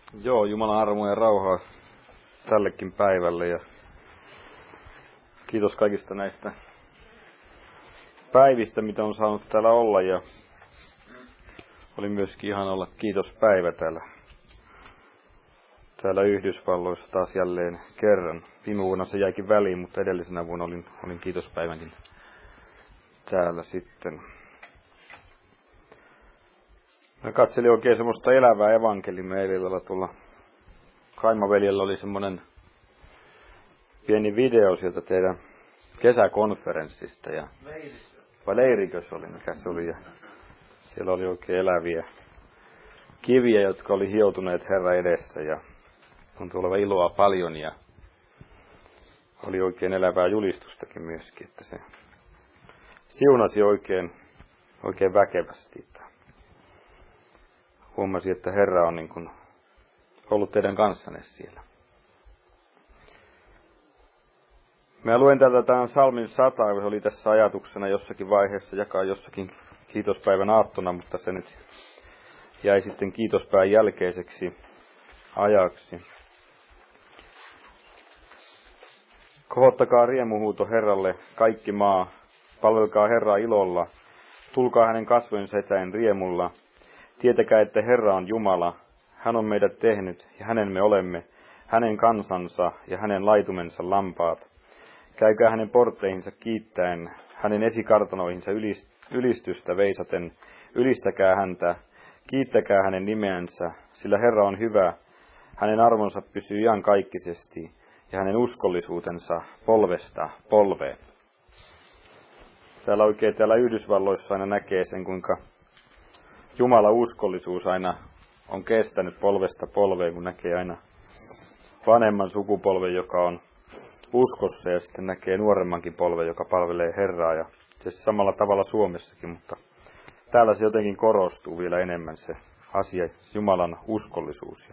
Joo, Jumalan armoa ja rauhaa tällekin päivälle ja kiitos kaikista näistä päivistä, mitä on saanut täällä olla, ja oli myöskin ihan olla kiitospäivä täällä Yhdysvalloissa taas jälleen kerran. Viime vuonna se jäikin väliin, mutta edellisenä vuonna olin kiitospäivänkin täällä sitten. Mä katselin oikein semmoista elävää evankeliumia eilen tuolla Kaimaveljellä oli semmoinen pieni video sieltä teidän kesäkonferenssista. Vai leirikö se oli, mikä se oli. Ja siellä oli oikein eläviä kiviä, jotka oli hioutuneet Herran edessä. Ja on tuolla iloa paljon ja oli oikein elävää julistustakin myöskin. Että se siunasi oikein väkevästi. Huomasin, että Herra on niin kuin ollut teidän kanssanne siellä. Mä luen täältä tämän Psalmin 100, se oli tässä ajatuksena jossakin vaiheessa jakaa jossakin kiitospäivän aattona, mutta se nyt jäi sitten kiitospäivän jälkeiseksi ajaksi. Kohottakaa riemuhuuto Herralle, kaikki maa, palvelkaa Herraa ilolla, tulkaa hänen kasvojensa eteen riemulla. Tietäkää, että Herra on Jumala, hän on meidät tehnyt ja hänen me olemme, hänen kansansa ja hänen laitumensa lampaat. Käykää hänen portteihinsa kiittäen, hänen esikartanoihinsa ylistystä veisaten, ylistäkää häntä, kiittäkää hänen nimeänsä, sillä Herra on hyvä, hänen arvonsa pysyy iankaikkisesti ja hänen uskollisuutensa polvesta polveen. Täällä Yhdysvalloissa aina näkee sen, kuinka Jumalan uskollisuus aina on kestänyt polvesta polveen, kun näkee aina vanhemman sukupolven, joka on uskossa, ja sitten näkee nuoremmankin polven, joka palvelee Herraa. Ja tietysti samalla tavalla Suomessakin, mutta täällä se jotenkin korostuu vielä enemmän se asia, Jumalan uskollisuus.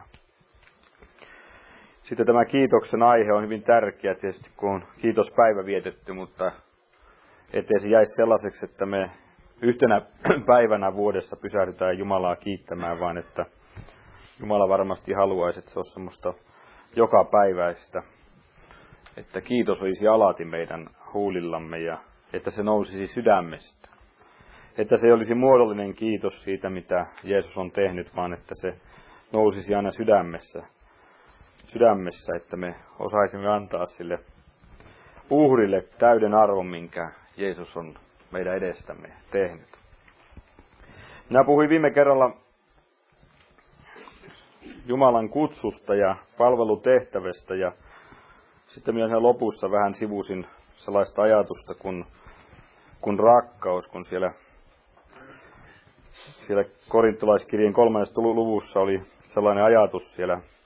Sitten tämä kiitoksen aihe on hyvin tärkeä tietysti, kun on kiitospäivä vietetty, mutta ettei se jäisi sellaiseksi, että me yhtenä päivänä vuodessa pysähdytään Jumalaa kiittämään, vaan että Jumala varmasti haluaisi, että se olisi semmoista jokapäiväistä, että kiitos olisi alati meidän huulillamme ja että se nousisi sydämestä. Että se ei olisi muodollinen kiitos siitä, mitä Jeesus on tehnyt, vaan että se nousisi aina sydämessä, että me osaisimme antaa sille uhrille täyden arvon, minkä Jeesus on meidän edestämme tehnyt. Minä puhuin viime kerralla Jumalan kutsusta ja palvelutehtävästä ja sitten myös lopussa vähän sivusin sellaista ajatusta kuin rakkaus, kun siellä korintolaiskirjeen 3. luvussa oli sellainen ajatus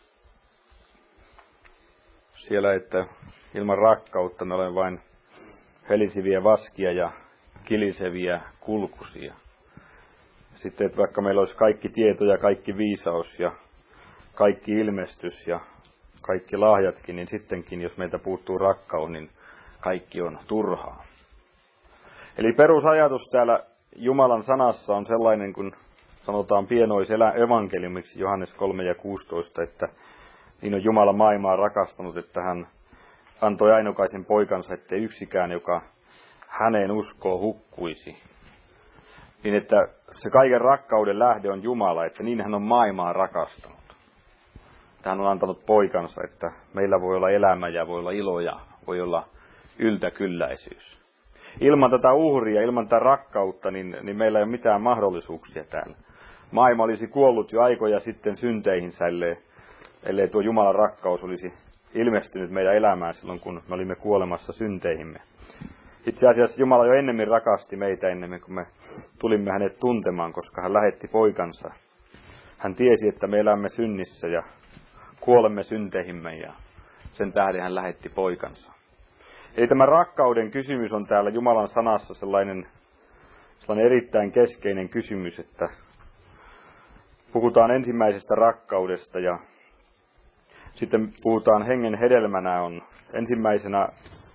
siellä, että ilman rakkautta me olemme vain helisiviä vaskia ja kiliseviä kulkusia. Sitten, että vaikka meillä olisi kaikki tieto ja kaikki viisaus ja kaikki ilmestys ja kaikki lahjatkin, niin sittenkin, jos meiltä puuttuu rakkaus, niin kaikki on turhaa. Eli perusajatus täällä Jumalan sanassa on sellainen, kun sanotaan pienoisevankeliumiksi Johannes 3:16, että niin on Jumala maailmaa rakastanut, että hän antoi ainokaisen poikansa, ettei yksikään, joka häneen uskoo, hukkuisi. Niin että se kaiken rakkauden lähde on Jumala, että niin hän on maailmaa rakastanut. Hän on antanut poikansa, että meillä voi olla elämä ja voi olla ilo ja voi olla yltäkylläisyys. Ilman tätä uhria, ilman tätä rakkautta, niin meillä ei ole mitään mahdollisuuksia täällä. Maailma olisi kuollut jo aikoja sitten synteihinsä, ellei tuo Jumalan rakkaus olisi ilmestynyt meidän elämään silloin, kun me olimme kuolemassa synteihimme. Itse asiassa Jumala jo ennemmin rakasti meitä ennen kuin me tulimme hänet tuntemaan, koska hän lähetti poikansa. Hän tiesi, että me elämme synnissä ja kuolemme synteihimme ja sen tähden hän lähetti poikansa. Eli tämä rakkauden kysymys on täällä Jumalan sanassa sellainen erittäin keskeinen kysymys, että puhutaan ensimmäisestä rakkaudesta ja sitten puhutaan hengen hedelmänä on ensimmäisenä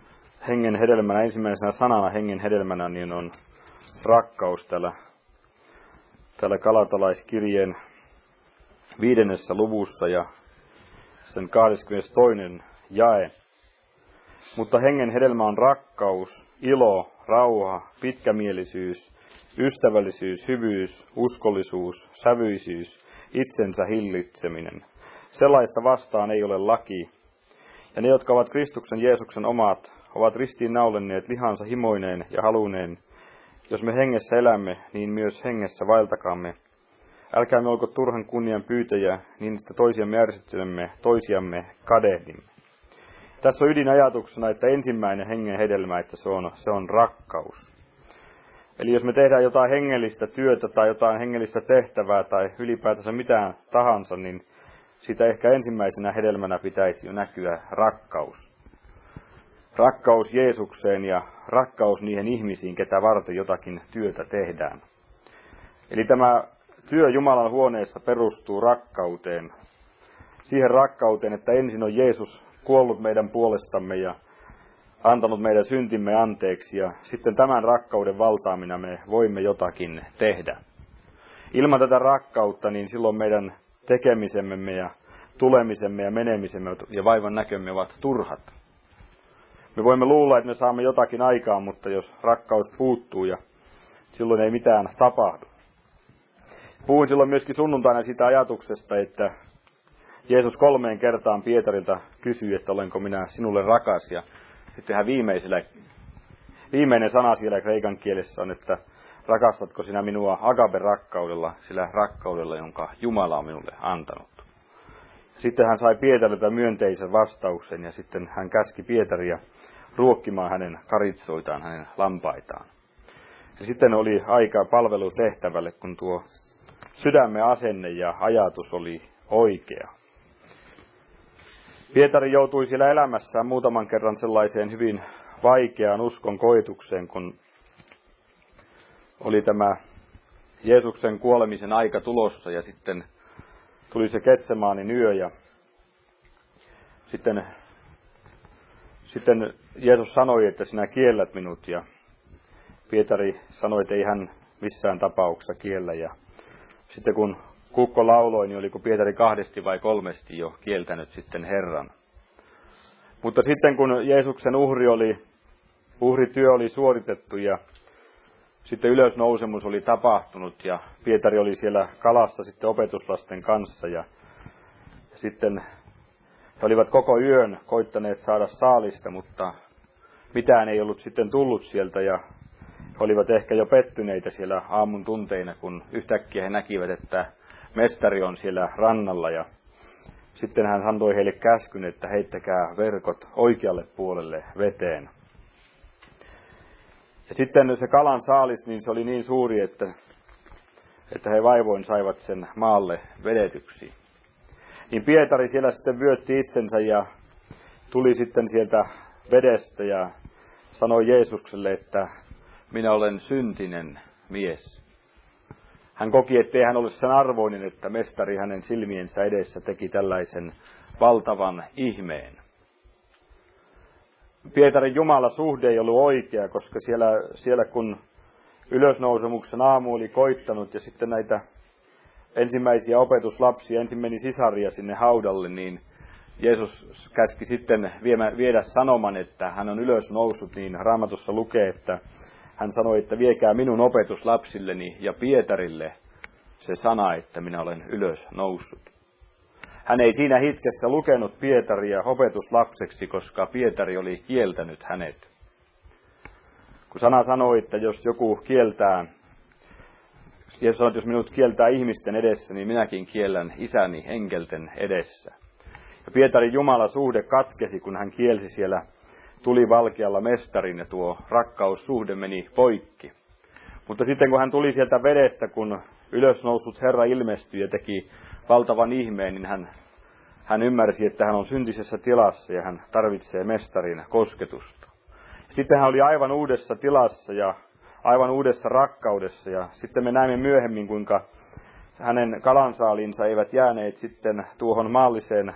sanana hengen hedelmänä niin on rakkaus täällä Galatalaiskirjeen 5. luvussa ja sen 22. jae. Mutta hengen hedelmä on rakkaus, ilo, rauha, pitkämielisyys, ystävällisyys, hyvyys, uskollisuus, sävyisyys, itsensä hillitseminen. Sellaista vastaan ei ole laki. Ja ne, jotka ovat Kristuksen Jeesuksen omat, ovat ristiin naulenneet lihansa himoineen ja haluneen. Jos me hengessä elämme, niin myös hengessä vaeltakaamme. Älkäämme olko turhan kunnian pyytäjä, niin että toisiamme ärsyttelemme, toisiamme kadehdimme. Tässä on ydinajatuksena, että ensimmäinen hengen hedelmä, että se on rakkaus. Eli jos me tehdään jotain hengellistä työtä tai jotain hengellistä tehtävää tai ylipäätänsä mitään tahansa, niin sitä ehkä ensimmäisenä hedelmänä pitäisi jo näkyä rakkaus. Rakkaus Jeesukseen ja rakkaus niihin ihmisiin, ketä varten jotakin työtä tehdään. Eli tämä työ Jumalan huoneessa perustuu rakkauteen. Siihen rakkauteen, että ensin on Jeesus kuollut meidän puolestamme ja antanut meidän syntimme anteeksi, ja sitten tämän rakkauden valtaamina me voimme jotakin tehdä. Ilman tätä rakkautta, niin silloin meidän tekemisemme ja tulemisemme ja menemisemme ja vaivan näkömme ovat turhat. Me voimme luulla, että me saamme jotakin aikaan, mutta jos rakkaus puuttuu, ja silloin ei mitään tapahdu. Puhuin silloin myöskin sunnuntaina sitä ajatuksesta, että Jeesus 3 kertaan Pietarilta kysyi, että olenko minä sinulle rakas. Ja sitten hän viimeinen sana siellä kreikan kielessä on, että rakastatko sinä minua agape-rakkaudella, sillä rakkaudella, jonka Jumala on minulle antanut. Sitten hän sai Pietarilta myönteisen vastauksen ja sitten hän käski Pietaria ruokkimaan hänen karitsoitaan, hänen lampaitaan. Ja sitten oli aika palvelutehtävälle, kun tuo sydämen asenne ja ajatus oli oikea. Pietari joutui siellä elämässään muutaman kerran sellaiseen hyvin vaikeaan uskon koetukseen, kun oli tämä Jeesuksen kuolemisen aika tulossa ja sitten tuli se Getsemaanin yö ja sitten Jeesus sanoi, että sinä kiellät minut ja Pietari sanoi, että ei hän missään tapauksessa kiellä ja sitten kun kukko lauloi, niin oliko Pietari 2 vai 3 jo kieltänyt sitten Herran. Mutta sitten kun Jeesuksen uhrityö oli suoritettu ja sitten ylösnousemus oli tapahtunut ja Pietari oli siellä kalassa sitten opetuslasten kanssa ja sitten he olivat koko yön koittaneet saada saalista, mutta mitään ei ollut sitten tullut sieltä ja he olivat ehkä jo pettyneitä siellä aamun tunteina, kun yhtäkkiä he näkivät, että mestari on siellä rannalla ja sitten hän antoi heille käskyn, että heittäkää verkot oikealle puolelle veteen. Ja sitten se kalan saalis, niin se oli niin suuri, että he vaivoin saivat sen maalle vedetyksi. Niin Pietari siellä sitten vyötti itsensä ja tuli sitten sieltä vedestä ja sanoi Jeesukselle, että minä olen syntinen mies. Hän koki, ettei hän ole sen arvoinen, että mestari hänen silmiensä edessä teki tällaisen valtavan ihmeen. Pietarin Jumala-suhde ei ollut oikea, koska siellä kun ylösnousemuksen aamu oli koittanut ja sitten näitä ensimmäisiä opetuslapsia, ensin meni sisaria sinne haudalle, niin Jeesus käski sitten viedä sanoman, että hän on ylösnoussut, niin Raamatussa lukee, että hän sanoi, että viekää minun opetuslapsilleni ja Pietarille se sana, että minä olen ylösnoussut. Hän ei siinä hetkessä lukenut Pietaria opetuslapseksi, koska Pietari oli kieltänyt hänet. Kun sana sanoi, että jos joku kieltää, Jeesus sanoi, että jos minut kieltää ihmisten edessä, niin minäkin kiellän isäni enkelten edessä. Ja Pietarin Jumala-suhde katkesi, kun hän kielsi siellä tulivalkealla mestarin ja tuo rakkaussuhde meni poikki. Mutta sitten kun hän tuli sieltä vedestä, kun ylösnoussut Herra ilmestyi ja teki valtavan ihmeen, niin hän ymmärsi, että hän on syntisessä tilassa ja hän tarvitsee mestarin kosketusta. Sitten hän oli aivan uudessa tilassa ja aivan uudessa rakkaudessa ja sitten me näemme myöhemmin, kuinka hänen kalansaalinsa eivät jääneet sitten tuohon maalliseen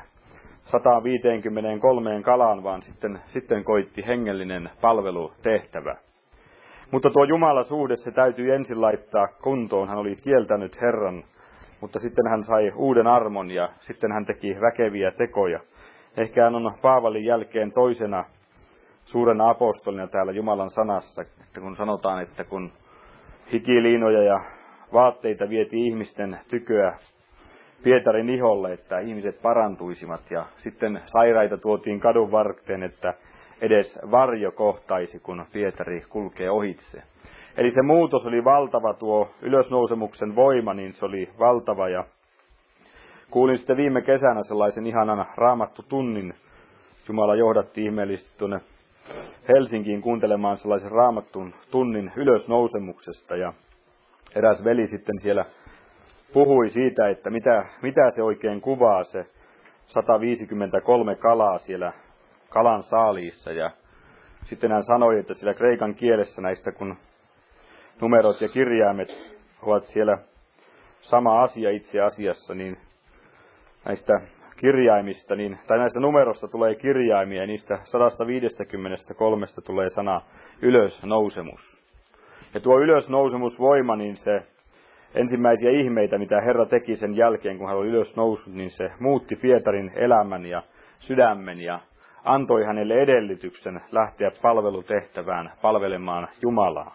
153 kalaan, vaan sitten koitti hengellinen palvelutehtävä. Mutta tuo Jumala-suhde, se täytyy ensin laittaa kuntoon. Hän oli kieltänyt Herran mutta sitten hän sai uuden armon ja sitten hän teki väkeviä tekoja. Ehkä hän on Paavalin jälkeen toisena suurena apostolina täällä Jumalan sanassa, että kun sanotaan, että kun hikiliinoja ja vaatteita vietiin ihmisten tyköä Pietarin iholle, että ihmiset parantuisivat, ja sitten sairaita tuotiin kadun varteen, että edes varjo kohtaisi, kun Pietari kulkee ohitse. Eli se muutos oli valtava, tuo ylösnousemuksen voima, niin se oli valtava, ja kuulin sitten viime kesänä sellaisen ihanan raamattutunnin. Jumala johdatti ihmeellisesti tuonne Helsinkiin kuuntelemaan sellaisen raamattun tunnin ylösnousemuksesta, ja eräs veli sitten siellä puhui siitä, että mitä se oikein kuvaa, se 153 kalaa siellä kalan saaliissa, ja sitten hän sanoi, että siellä kreikan kielessä näistä, kun numerot ja kirjaimet ovat siellä sama asia itse asiassa, niin näistä kirjaimista, tai näistä numerosta tulee kirjaimia, ja niistä 153 tulee sana ylösnousemus. Ja tuo ylösnousemusvoima, niin se ensimmäisiä ihmeitä, mitä Herra teki sen jälkeen, kun hän oli ylösnoussut, niin se muutti Pietarin elämän ja sydämen ja antoi hänelle edellytyksen lähteä palvelutehtävään palvelemaan Jumalaa.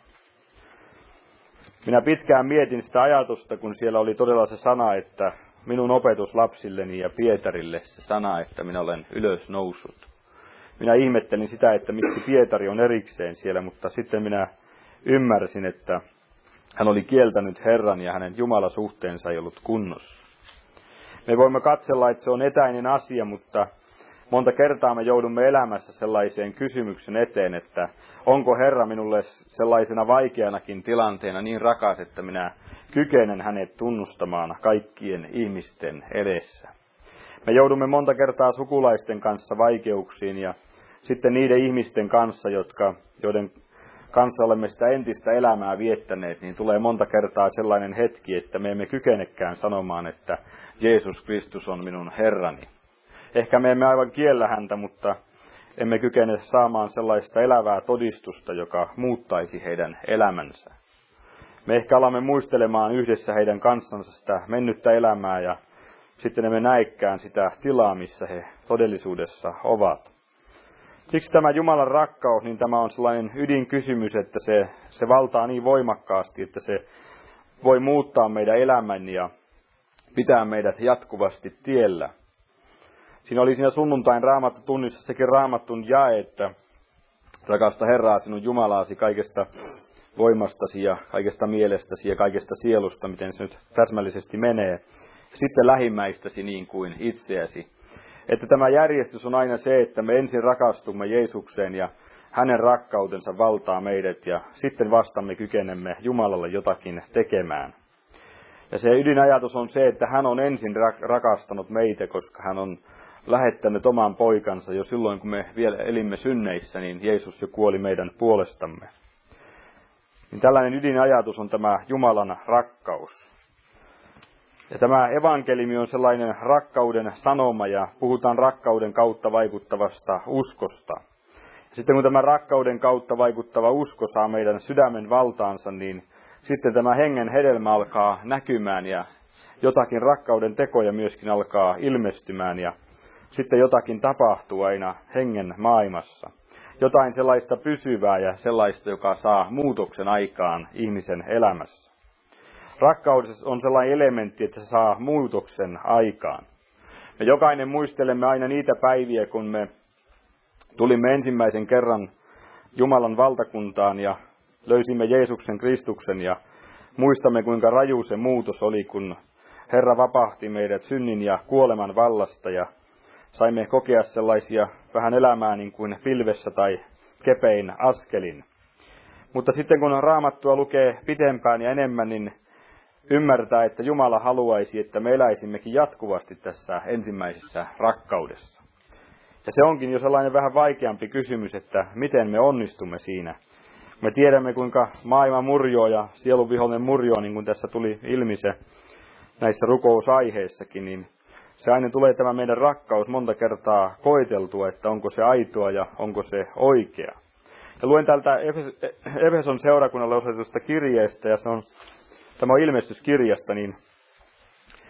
Minä pitkään mietin sitä ajatusta, kun siellä oli todella se sana, että minun opetuslapsilleni ja Pietarille se sana, että minä olen ylösnoussut. Minä ihmettelin sitä, että miksi Pietari on erikseen siellä, mutta sitten minä ymmärsin, että hän oli kieltänyt Herran ja hänen Jumalasuhteensa ei ollut kunnossa. Me voimme katsella, että se on etäinen asia, mutta monta kertaa me joudumme elämässä sellaiseen kysymyksen eteen, että onko Herra minulle sellaisena vaikeanakin tilanteena niin rakas, että minä kykenen hänet tunnustamaan kaikkien ihmisten edessä. Me joudumme monta kertaa sukulaisten kanssa vaikeuksiin ja sitten niiden ihmisten kanssa, joiden kanssa olemme sitä entistä elämää viettäneet, niin tulee monta kertaa sellainen hetki, että me emme kykenekään sanomaan, että Jeesus Kristus on minun Herrani. Ehkä me emme aivan kiellä häntä, mutta emme kykene saamaan sellaista elävää todistusta, joka muuttaisi heidän elämänsä. Me ehkä alamme muistelemaan yhdessä heidän kanssansa sitä mennyttä elämää ja sitten emme näekään sitä tilaa, missä he todellisuudessa ovat. Siksi tämä Jumalan rakkaus, niin tämä on sellainen ydinkysymys, että se valtaa niin voimakkaasti, että se voi muuttaa meidän elämän ja pitää meidät jatkuvasti tiellä. Siinä oli siinä sunnuntain raamattutunnissa sekin raamattun jae, että rakasta Herraa sinun Jumalaasi kaikesta voimastasi ja kaikesta mielestäsi ja kaikesta sielusta, miten se nyt täsmällisesti menee. Sitten lähimmäistäsi niin kuin itseäsi. Että tämä järjestys on aina se, että me ensin rakastumme Jeesukseen ja hänen rakkautensa valtaa meidät ja sitten vasta me kykenemme Jumalalle jotakin tekemään. Ja se ydinajatus on se, että hän on ensin rakastanut meitä, koska hän on lähettänyt oman poikansa jo silloin, kun me vielä elimme synneissä, niin Jeesus jo kuoli meidän puolestamme. Niin tällainen ydinajatus on tämä Jumalan rakkaus. Ja tämä evankeliumi on sellainen rakkauden sanoma ja puhutaan rakkauden kautta vaikuttavasta uskosta. Ja sitten kun tämä rakkauden kautta vaikuttava usko saa meidän sydämen valtaansa, niin sitten tämä hengen hedelmä alkaa näkymään ja jotakin rakkauden tekoja myöskin alkaa ilmestymään ja sitten jotakin tapahtuu aina hengen maailmassa. Jotain sellaista pysyvää ja sellaista, joka saa muutoksen aikaan ihmisen elämässä. Rakkaudessa on sellainen elementti, että se saa muutoksen aikaan. Me jokainen muistelemme aina niitä päiviä, kun me tulimme ensimmäisen kerran Jumalan valtakuntaan ja löysimme Jeesuksen Kristuksen ja muistamme, kuinka raju se muutos oli, kun Herra vapahti meidät synnin ja kuoleman vallasta ja saimme kokea sellaisia vähän elämää niin kuin pilvessä tai kepein askelin. Mutta sitten kun Raamattua lukee pitempään ja enemmän, niin ymmärtää, että Jumala haluaisi, että me eläisimmekin jatkuvasti tässä ensimmäisessä rakkaudessa. Ja se onkin jo sellainen vähän vaikeampi kysymys, että miten me onnistumme siinä. Me tiedämme, kuinka maailma murjoo ja sielun vihollinen murjoo, niin kuin tässä tuli ilmi se näissä rukousaiheissakin, niin se aina tulee tämä meidän rakkaus monta kertaa koeteltua, että onko se aitoa ja onko se oikea. Ja luen täältä Efeson seurakunnalle osoitetusta kirjeestä, ja tämä on ilmestyskirjasta, niin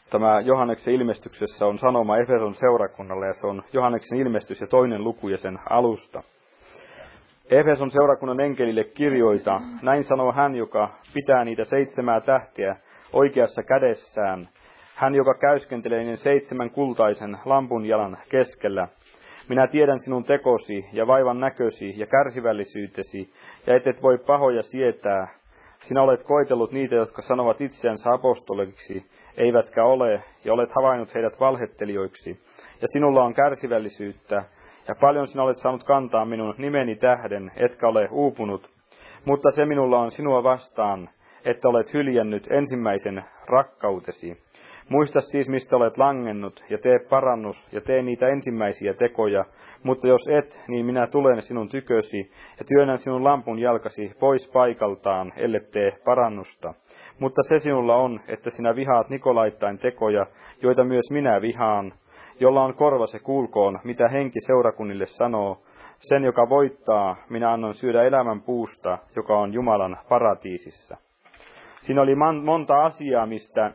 Tämä Johanneksen ilmestyksessä on sanoma Efeson seurakunnalle, ja se on Johanneksen ilmestys ja 2. luku ja sen alusta. Efeson seurakunnan enkelille kirjoita, näin sanoo hän, joka pitää niitä 7 tähtiä oikeassa kädessään, hän, joka käyskentelee niiden 7 kultaisen lampunjalan keskellä. Minä tiedän sinun tekosi ja vaivan näkösi ja kärsivällisyytesi, ja et voi pahoja sietää. Sinä olet koetellut niitä, jotka sanovat itseänsä apostoliksi, eivätkä ole, ja olet havainnut heidät valhettelijoiksi. Ja sinulla on kärsivällisyyttä, ja paljon sinä olet saanut kantaa minun nimeni tähden, etkä ole uupunut. Mutta se minulla on sinua vastaan, että olet hyljännyt ensimmäisen rakkautesi. Muista siis, mistä olet langennut, ja tee parannus, ja tee niitä ensimmäisiä tekoja. Mutta jos et, niin minä tulen sinun tykösi, ja työnnän sinun lampun jalkasi pois paikaltaan, ellet tee parannusta. Mutta se sinulla on, että sinä vihaat Nikolaittain tekoja, joita myös minä vihaan. Jolla on korva, se kuulkoon, mitä henki seurakunnille sanoo. Sen, joka voittaa, minä annan syödä elämän puusta, joka on Jumalan paratiisissa. Siinä oli monta asiaa, mistä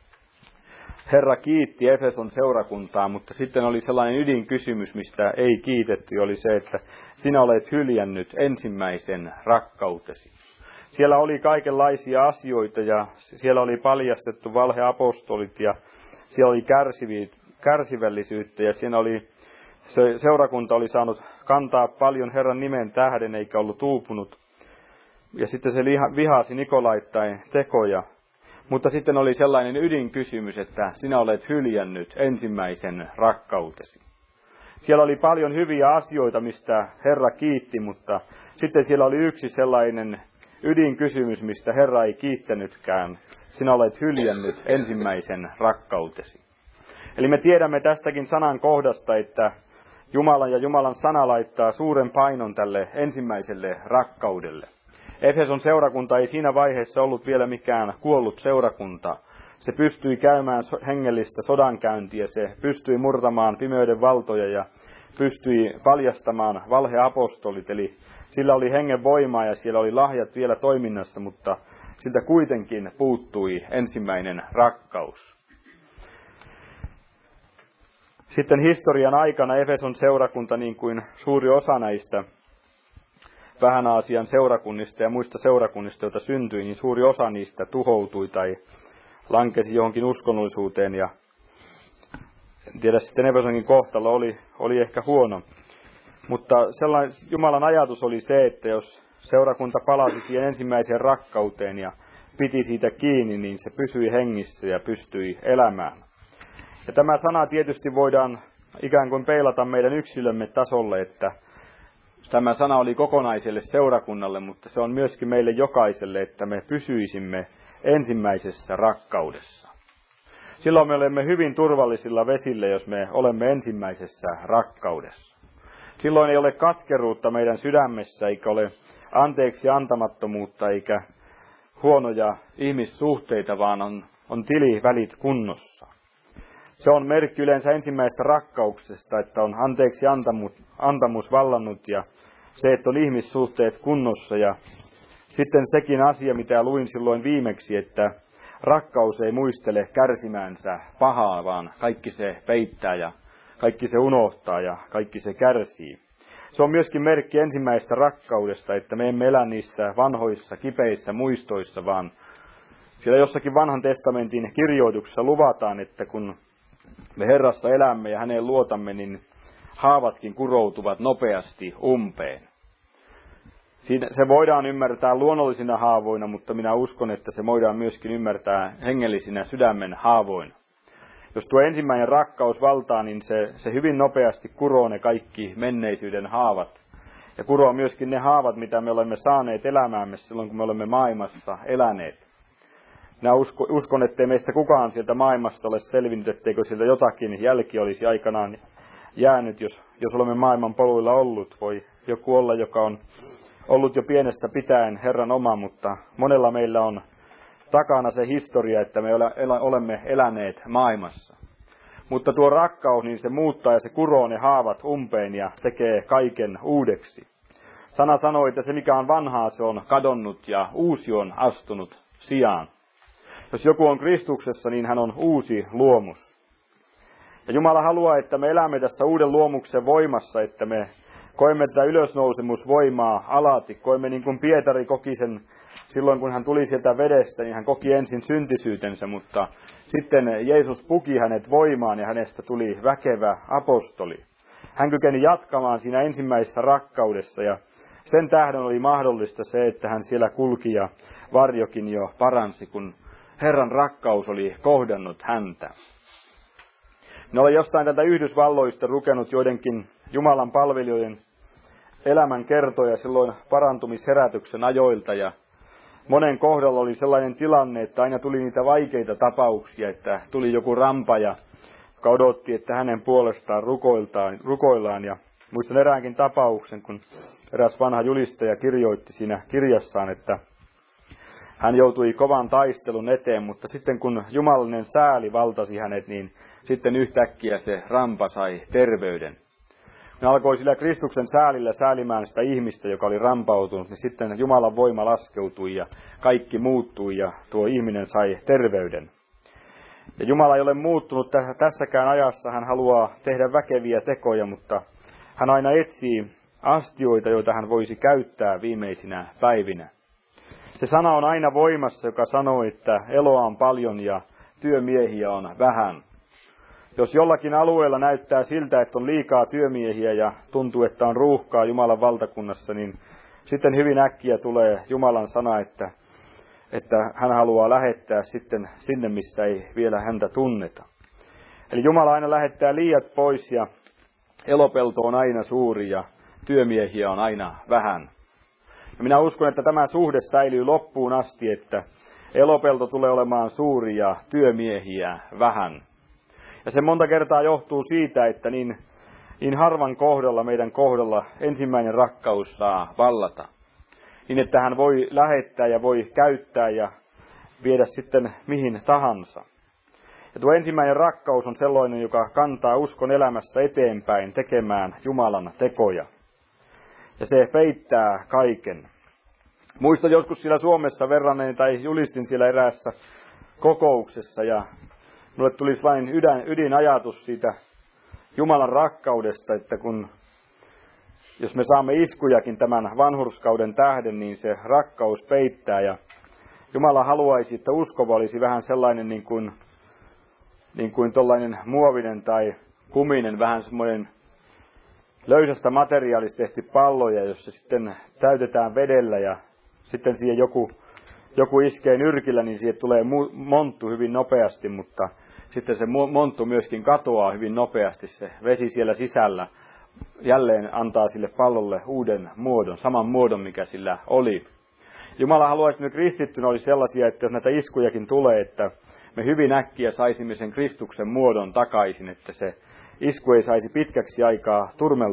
Herra kiitti Efeson seurakuntaa, mutta sitten oli sellainen ydinkysymys, mistä ei kiitetty, oli se, että sinä olet hyljännyt ensimmäisen rakkautesi. Siellä oli kaikenlaisia asioita ja siellä oli paljastettu valheapostolit ja siellä oli kärsivällisyyttä ja siinä oli, se seurakunta oli saanut kantaa paljon Herran nimen tähden eikä ollut uupunut. Ja sitten se vihasi Nikolaittain tekoja. Mutta sitten oli sellainen ydinkysymys, että sinä olet hyljännyt ensimmäisen rakkautesi. Siellä oli paljon hyviä asioita, mistä Herra kiitti, mutta sitten siellä oli yksi sellainen ydinkysymys, mistä Herra ei kiittänytkään. Sinä olet hyljännyt ensimmäisen rakkautesi. Eli me tiedämme tästäkin sanan kohdasta, että Jumala ja Jumalan sana laittaa suuren painon tälle ensimmäiselle rakkaudelle. Efeson seurakunta ei siinä vaiheessa ollut vielä mikään kuollut seurakunta. Se pystyi käymään hengellistä sodankäyntiä, se pystyi murtamaan pimeyden valtoja ja pystyi paljastamaan valheapostolit. Eli sillä oli hengen voimaa ja siellä oli lahjat vielä toiminnassa, mutta siltä kuitenkin puuttui ensimmäinen rakkaus. Sitten historian aikana Efeson seurakunta, niin kuin suuri osa näistä Vähän-Aasian seurakunnista ja muista seurakunnista, joita syntyi, niin suuri osa niistä tuhoutui tai lankesi johonkin uskonnollisuuteen. Ja en tiedä, sitten Efesonkin kohtalo oli ehkä huono. Mutta sellainen Jumalan ajatus oli se, että jos seurakunta palasi siihen ensimmäiseen rakkauteen ja piti siitä kiinni, niin se pysyi hengissä ja pystyi elämään. Ja tämä sana tietysti voidaan ikään kuin peilata meidän yksilömme tasolle, että tämä sana oli kokonaiselle seurakunnalle, mutta se on myöskin meille jokaiselle, että me pysyisimme ensimmäisessä rakkaudessa. Silloin me olemme hyvin turvallisilla vesillä, jos me olemme ensimmäisessä rakkaudessa. Silloin ei ole katkeruutta meidän sydämessä, eikä ole anteeksi antamattomuutta, eikä huonoja ihmissuhteita, vaan on tilivälit kunnossa. Se on merkki yleensä ensimmäisestä rakkauksesta, että on anteeksi antamus vallannut ja se, että on ihmissuhteet kunnossa. Ja sitten sekin asia, mitä luin silloin viimeksi, että rakkaus ei muistele kärsimäänsä pahaa, vaan kaikki se peittää ja kaikki se unohtaa ja kaikki se kärsii. Se on myöskin merkki ensimmäisestä rakkaudesta, että me emme elä niissä vanhoissa kipeissä muistoissa, vaan siellä jossakin vanhan testamentin kirjoituksessa luvataan, että kun me Herrassa elämme ja häneen luotamme, niin haavatkin kuroutuvat nopeasti umpeen. Se voidaan ymmärtää luonnollisina haavoina, mutta minä uskon, että se voidaan myöskin ymmärtää hengellisinä sydämen haavoina. Jos tuo ensimmäinen rakkaus valtaa, niin se hyvin nopeasti kuroo ne kaikki menneisyyden haavat. Ja kuroo myöskin ne haavat, mitä me olemme saaneet elämäämme silloin, kun me olemme maailmassa eläneet. Minä uskon, ettei meistä kukaan sieltä maailmasta ole selvinnyt, etteikö sieltä jotakin jälki olisi aikanaan jäänyt, jos olemme maailman poluilla ollut. Voi joku olla, joka on ollut jo pienestä pitäen Herran oma, mutta monella meillä on takana se historia, että me olemme eläneet maailmassa. Mutta tuo rakkaus, niin se muuttaa ja se kuroo ne haavat umpeen ja tekee kaiken uudeksi. Sana sanoo, että se mikä on vanhaa, se on kadonnut ja uusi on astunut sijaan. Jos joku on Kristuksessa, niin hän on uusi luomus. Ja Jumala haluaa, että me elämme tässä uuden luomuksen voimassa, että me koemme tätä ylösnousemusvoimaa alati. Koemme niin kuin Pietari koki sen silloin, kun hän tuli sieltä vedestä, niin hän koki ensin syntisyytensä, mutta sitten Jeesus puki hänet voimaan ja hänestä tuli väkevä apostoli. Hän kykeni jatkamaan siinä ensimmäisessä rakkaudessa ja sen tähden oli mahdollista se, että hän siellä kulki ja varjokin jo paransi, kun Herran rakkaus oli kohdannut häntä. Minä olen jostain tätä Yhdysvalloista lukenut joidenkin Jumalan palvelijoiden elämän kertoja silloin parantumisherätyksen ajoilta ja monen kohdalla oli sellainen tilanne, että aina tuli niitä vaikeita tapauksia, että tuli joku rampaja, joka odotti, että hänen puolestaan rukoillaan. Ja muistan eräänkin tapauksen, kun eräs vanha julistaja kirjoitti siinä kirjassaan, että hän joutui kovan taistelun eteen, mutta sitten kun jumalallinen sääli valtasi hänet, niin sitten yhtäkkiä se rampa sai terveyden. Ne alkoi sillä Kristuksen säälillä säälimään sitä ihmistä, joka oli rampautunut, niin sitten Jumalan voima laskeutui ja kaikki muuttui ja tuo ihminen sai terveyden. Ja Jumala ei ole muuttunut tässäkään ajassa, hän haluaa tehdä väkeviä tekoja, mutta hän aina etsii astioita, joita hän voisi käyttää viimeisinä päivinä. Se sana on aina voimassa, joka sanoo, että eloa on paljon ja työmiehiä on vähän. Jos jollakin alueella näyttää siltä, että on liikaa työmiehiä ja tuntuu, että on ruuhkaa Jumalan valtakunnassa, niin sitten hyvin äkkiä tulee Jumalan sana, että hän haluaa lähettää sitten sinne, missä ei vielä häntä tunneta. Eli Jumala aina lähettää liiat pois ja elopelto on aina suuri ja työmiehiä on aina vähän. Ja minä uskon, että tämä suhde säilyy loppuun asti, että elopelto tulee olemaan suuri ja työmiehiä vähän. Ja se monta kertaa johtuu siitä, että niin harvan kohdalla, meidän kohdalla, ensimmäinen rakkaus saa vallata. Niin, että hän voi lähettää ja voi käyttää ja viedä sitten mihin tahansa. Ja tuo ensimmäinen rakkaus on sellainen, joka kantaa uskon elämässä eteenpäin tekemään Jumalan tekoja. Ja se peittää kaiken. Muistan joskus siellä Suomessa verranneen tai julistin siellä eräässä kokouksessa ja minulle tuli vain ydinajatus siitä Jumalan rakkaudesta, että jos me saamme iskujakin tämän vanhurskauden tähden, niin se rakkaus peittää. Ja Jumala haluaisi, että uskova olisi vähän sellainen niin kuin tollainen muovinen tai kuminen, vähän semmoinen löysästä materiaalista tehty palloja, jossa sitten täytetään vedellä ja sitten siihen joku iskee nyrkillä, niin siihen tulee monttu hyvin nopeasti, mutta sitten se monttu myöskin katoaa hyvin nopeasti. Se vesi siellä sisällä jälleen antaa sille pallolle uuden muodon, saman muodon, mikä sillä oli. Jumala haluaisi, että me kristittynä olisi sellaisia, että jos näitä iskujakin tulee, että me hyvin äkkiä saisimme sen muodon takaisin, että se isku ei saisi pitkäksi aikaa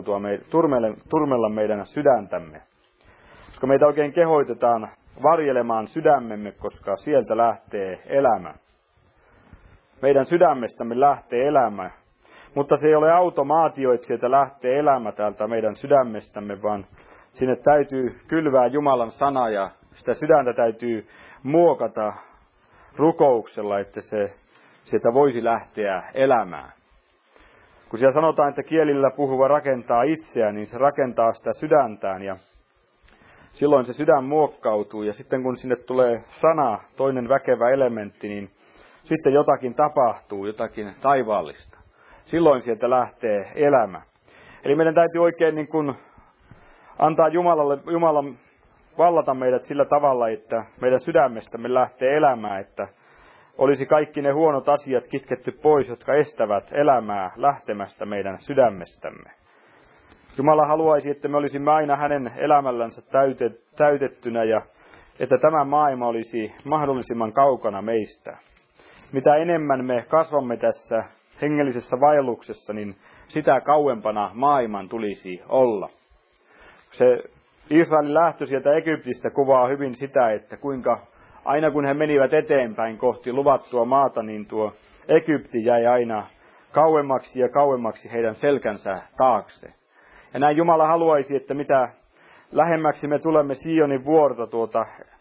turmella meidän sydäntämme. Koska meitä oikein kehoitetaan varjelemaan sydämemme, koska sieltä lähtee elämä. Meidän sydämestämme lähtee elämä, mutta se ei ole automaatio, että sieltä lähtee elämä täältä meidän sydämestämme, vaan sinne täytyy kylvää Jumalan sana ja sitä sydäntä täytyy muokata rukouksella, että se sieltä voisi lähteä elämään. Kun siellä sanotaan, että kielillä puhuva rakentaa itseään, niin se rakentaa sitä sydäntään ja silloin se sydän muokkautuu ja sitten kun sinne tulee sana, toinen väkevä elementti, niin sitten jotakin tapahtuu, jotakin taivaallista. Silloin sieltä lähtee elämä. Eli meidän täytyy oikein niin kuin antaa Jumalan vallata meidät sillä tavalla, että meidän sydämestämme lähtee elämää, että olisi kaikki ne huonot asiat kitketty pois, jotka estävät elämää lähtemästä meidän sydämestämme. Jumala haluaisi, että me olisimme aina hänen elämällänsä täytettynä ja että tämä maailma olisi mahdollisimman kaukana meistä. Mitä enemmän me kasvamme tässä hengellisessä vaelluksessa, niin sitä kauempana maailman tulisi olla. Se Israelin lähtö sieltä Egyptistä kuvaa hyvin sitä, että kuinka aina kun he menivät eteenpäin kohti luvattua maata, niin tuo Egypti jäi aina kauemmaksi ja kauemmaksi heidän selkänsä taakse. Ja näin Jumala haluaisi, että mitä lähemmäksi me tulemme Sionin vuorta tuota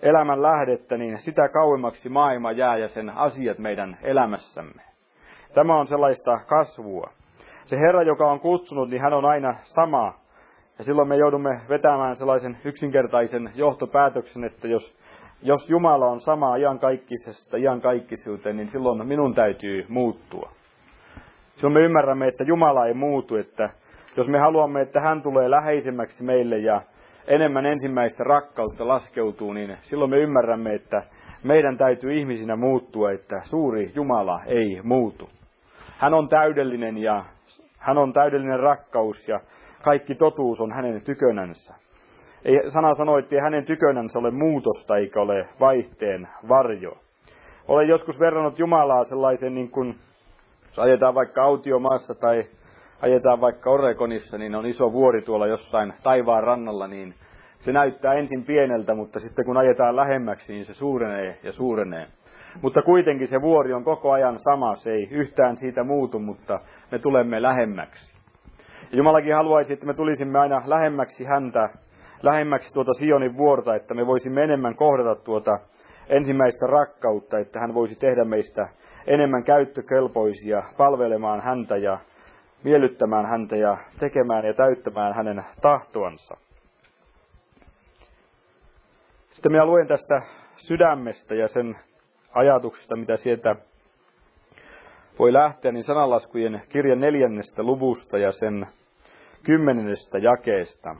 elämän lähdettä, niin sitä kauemmaksi maailma jää ja sen asiat meidän elämässämme. Tämä on sellaista kasvua. Se Herra, joka on kutsunut, niin hän on aina sama. Ja silloin me joudumme vetämään sellaisen yksinkertaisen johtopäätöksen, että jos Jumala on sama iankaikkisesta iankaikkisuuteen, niin silloin minun täytyy muuttua. Silloin me ymmärrämme, että Jumala ei muutu, että jos me haluamme, että hän tulee läheisemmäksi meille ja enemmän ensimmäistä rakkautta laskeutuu, niin silloin me ymmärrämme, että meidän täytyy ihmisinä muuttua, että suuri Jumala ei muutu. Hän on täydellinen ja hän on täydellinen rakkaus ja kaikki totuus on hänen tykönänsä. Sana sanoo, että ei hänen tykönänsä ole muutosta eikä ole vaihteen varjo. Olen joskus verrannut Jumalaa sellaisen, niin kuin jos ajetaan vaikka autiomaassa tai ajetaan vaikka Oregonissa, niin on iso vuori tuolla jossain taivaan rannalla, niin se näyttää ensin pieneltä, mutta sitten kun ajetaan lähemmäksi, niin se suurenee ja suurenee. Mutta kuitenkin se vuori on koko ajan sama, se ei yhtään siitä muutu, mutta me tulemme lähemmäksi. Ja Jumalakin haluaisi, että me tulisimme aina lähemmäksi häntä, lähemmäksi tuota Sionin vuorta, että me voisimme enemmän kohdata tuota ensimmäistä rakkautta, että hän voisi tehdä meistä enemmän käyttökelpoisia palvelemaan häntä ja miellyttämään häntä ja tekemään ja täyttämään hänen tahtoansa. Sitten minä luen tästä sydämestä ja sen ajatuksesta, mitä sieltä voi lähteä, niin sananlaskujen kirjan 4. luvusta ja sen 10. jakeesta.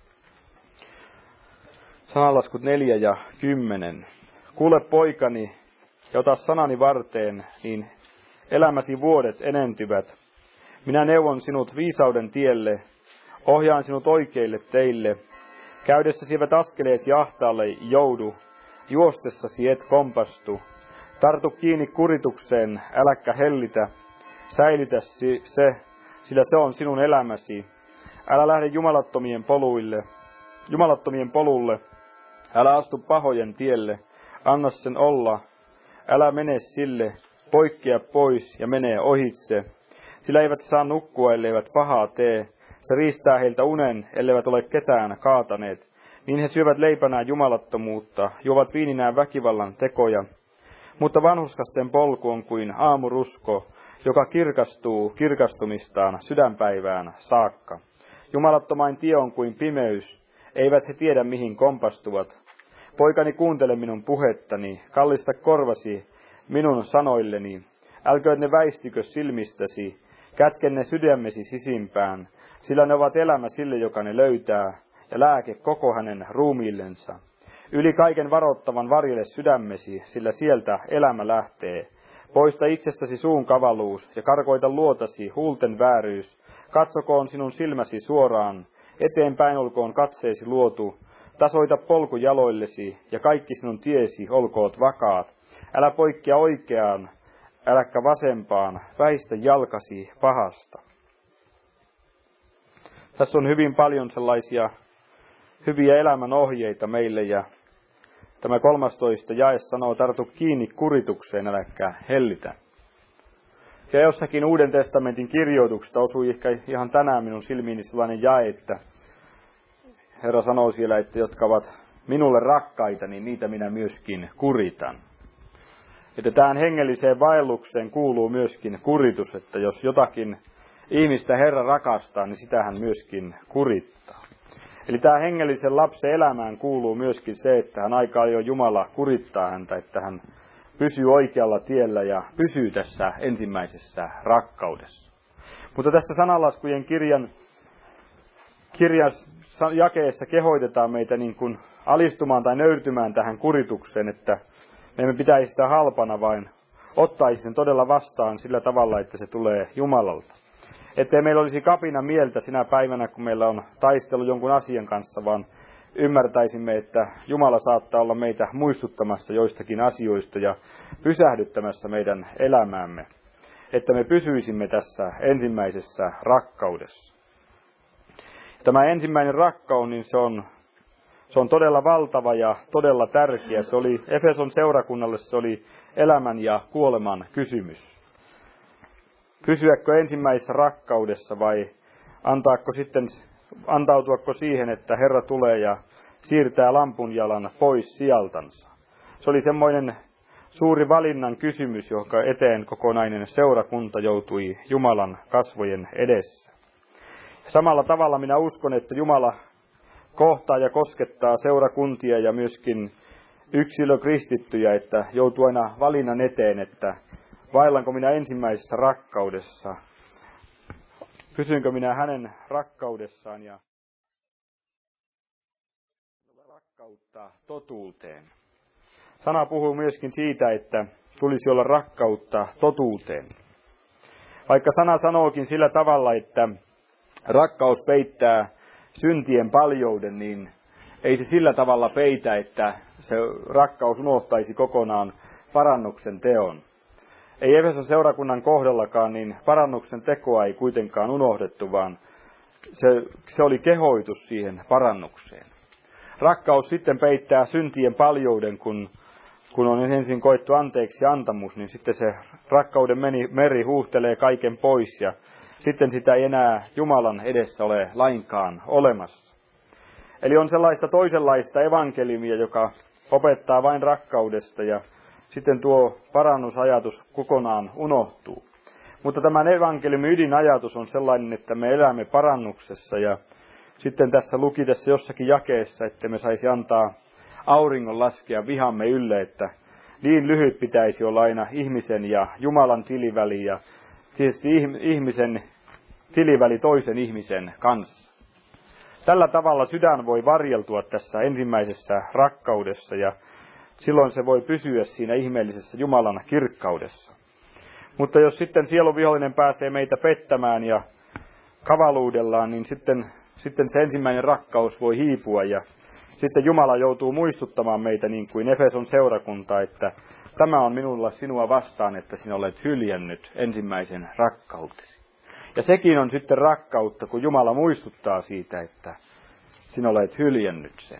Sananlaskut 4 ja 10. Kuule poikani ja ota sanani varteen, niin elämäsi vuodet enentyvät. Minä neuvon sinut viisauden tielle, ohjaan sinut oikeille teille. Käydessäsi eivät askeleesi ahtaalle joudu, juostessasi et kompastu. Tartu kiinni kuritukseen, äläkkä hellitä, säilytä se, sillä se on sinun elämäsi. Älä lähde jumalattomien polulle, älä astu pahojen tielle, anna sen olla, älä mene sille, poikkea pois ja mene ohitse. Sillä eivät saa nukkua, elleivät pahaa tee, se riistää heiltä unen, elleivät ole ketään kaataneet. Niin he syövät leipänään jumalattomuutta, juovat viininään väkivallan tekoja. Mutta vanhurskasten polku on kuin aamurusko, joka kirkastuu kirkastumistaan sydänpäivään saakka. Jumalattomain tie on kuin pimeys, eivät he tiedä mihin kompastuvat. Poikani, kuuntele minun puhettani, kallista korvasi minun sanoilleni. Älkööt ne väistykö silmistäsi, kätke ne sydämesi sisimpään, sillä ne ovat elämä sille, joka ne löytää, ja lääke koko hänen ruumiillensa. Yli kaiken varoittavan varjele sydämesi, sillä sieltä elämä lähtee. Poista itsestäsi suun kavalluus ja karkoita luotasi huulten vääryys. Katsokoon sinun silmäsi suoraan, eteenpäin olkoon katseesi luotu. Tasoita polku jaloillesi ja kaikki sinun tiesi olkoot vakaat. Älä poikkea oikeaan, äläkä vasempaan, väistä jalkasi pahasta. Tässä on hyvin paljon sellaisia hyviä elämän ohjeita meille ja tämä 13 jae sanoo, tartu kiinni kuritukseen, äläkä hellitä. Ja jossakin Uuden testamentin kirjoituksesta osui ehkä ihan tänään minun silmiini sellainen jae, että Herra sanoo siellä, että jotka ovat minulle rakkaita, niin niitä minä myöskin kuritan. Että tähän hengelliseen vaellukseen kuuluu myöskin kuritus, että jos jotakin ihmistä Herra rakastaa, niin sitä hän myöskin kurittaa. Eli tämä hengellisen lapsen elämään kuuluu myöskin se, että hän aika ajoin Jumala kurittaa häntä, että hän pysyy oikealla tiellä ja pysyy tässä ensimmäisessä rakkaudessa. Mutta tässä sananlaskujen kirjan jakeessa kehoitetaan meitä niin kuin alistumaan tai nöyrtymään tähän kuritukseen, että me emme pitäisi sitä halpana, vain ottaisi sen todella vastaan sillä tavalla, että se tulee Jumalalta. Ettei meillä olisi kapina mieltä sinä päivänä, kun meillä on taistelu jonkun asian kanssa, vaan ymmärtäisimme, että Jumala saattaa olla meitä muistuttamassa joistakin asioista ja pysähdyttämässä meidän elämäämme. Että me pysyisimme tässä ensimmäisessä rakkaudessa. Tämä ensimmäinen rakkaus, niin se on todella valtava ja todella tärkeä. Se oli Efeson seurakunnalle, se oli elämän ja kuoleman kysymys. Pysyäkö ensimmäisessä rakkaudessa vai antautuako siihen, että Herra tulee ja siirtää lampunjalan pois sijaltansa. Se oli semmoinen suuri valinnan kysymys, jonka eteen kokonainen seurakunta joutui Jumalan kasvojen edessä. Samalla tavalla minä uskon, että Jumala kohtaa ja koskettaa seurakuntia ja myöskin yksilökristittyjä, että joutuu aina valinnan eteen, että vaellanko minä ensimmäisessä rakkaudessa, pysynkö minä hänen rakkaudessaan ja rakkautta totuuteen. Sana puhuu myöskin siitä, että tulisi olla rakkautta totuuteen. Vaikka sana sanookin sillä tavalla, että rakkaus peittää syntien paljouden, niin ei se sillä tavalla peitä, että se rakkaus unohtaisi kokonaan parannuksen teon. Ei Efeson seurakunnan kohdallakaan, niin parannuksen tekoa ei kuitenkaan unohdettu, vaan se oli kehoitus siihen parannukseen. Rakkaus sitten peittää syntien paljouden, kun on ensin koettu anteeksi antamus, niin sitten se rakkauden meri huuhtelee kaiken pois ja sitten sitä ei enää Jumalan edessä ole lainkaan olemassa. Eli on sellaista toisenlaista evankeliumia, joka opettaa vain rakkaudesta ja sitten tuo parannusajatus kokonaan unohtuu. Mutta tämän evankeliumin ydinajatus on sellainen, että me elämme parannuksessa ja sitten tässä luki tässä jossakin jakeessa, että me saisi antaa auringon laskea vihamme ylle, että niin lyhyt pitäisi olla aina ihmisen ja Jumalan tiliväli ja siis ihmisen tiliväli toisen ihmisen kanssa. Tällä tavalla sydän voi varjeltua tässä ensimmäisessä rakkaudessa ja silloin se voi pysyä siinä ihmeellisessä Jumalan kirkkaudessa. Mutta jos sitten sielun vihollinen pääsee meitä pettämään ja kavaluudellaan, niin sitten se ensimmäinen rakkaus voi hiipua ja sitten Jumala joutuu muistuttamaan meitä niin kuin Efeson seurakunta, että tämä on minulla sinua vastaan, että sinä olet hyljännyt ensimmäisen rakkautesi. Ja sekin on sitten rakkautta, kun Jumala muistuttaa siitä, että sinä olet hyljännyt sen.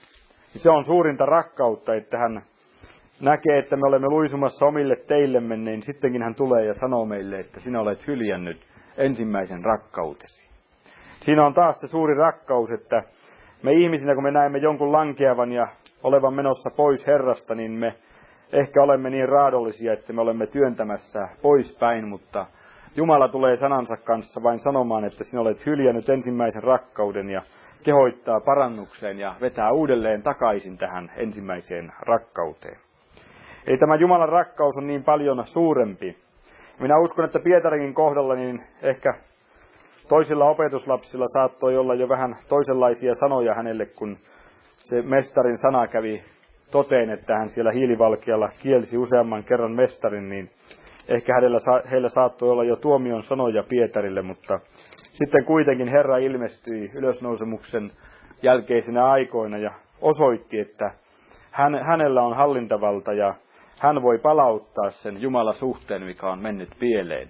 Se on suurinta rakkautta, että hän näkee, että me olemme luisumassa omille teillemme, niin sittenkin hän tulee ja sanoo meille, että sinä olet hyljännyt ensimmäisen rakkautesi. Siinä on taas se suuri rakkaus, että me ihmisinä, kun me näemme jonkun lankeavan ja olevan menossa pois Herrasta, niin me ehkä olemme niin raadollisia, että me olemme työntämässä poispäin, mutta Jumala tulee sanansa kanssa vain sanomaan, että sinä olet hyljännyt ensimmäisen rakkauden ja kehoittaa parannukseen ja vetää uudelleen takaisin tähän ensimmäiseen rakkauteen. Eli tämä Jumalan rakkaus on niin paljon suurempi. Minä uskon, että Pietarinkin kohdalla niin ehkä toisilla opetuslapsilla saattoi olla jo vähän toisenlaisia sanoja hänelle, kun se mestarin sana kävi toteen, että hän siellä hiilivalkealla kielsi useamman kerran mestarin, niin ehkä heillä saattoi olla jo tuomion sanoja Pietarille, mutta sitten kuitenkin Herra ilmestyi ylösnousemuksen jälkeisinä aikoina ja osoitti, että hänellä on hallintavalta ja hän voi palauttaa sen Jumala-suhteen, mikä on mennyt pieleen.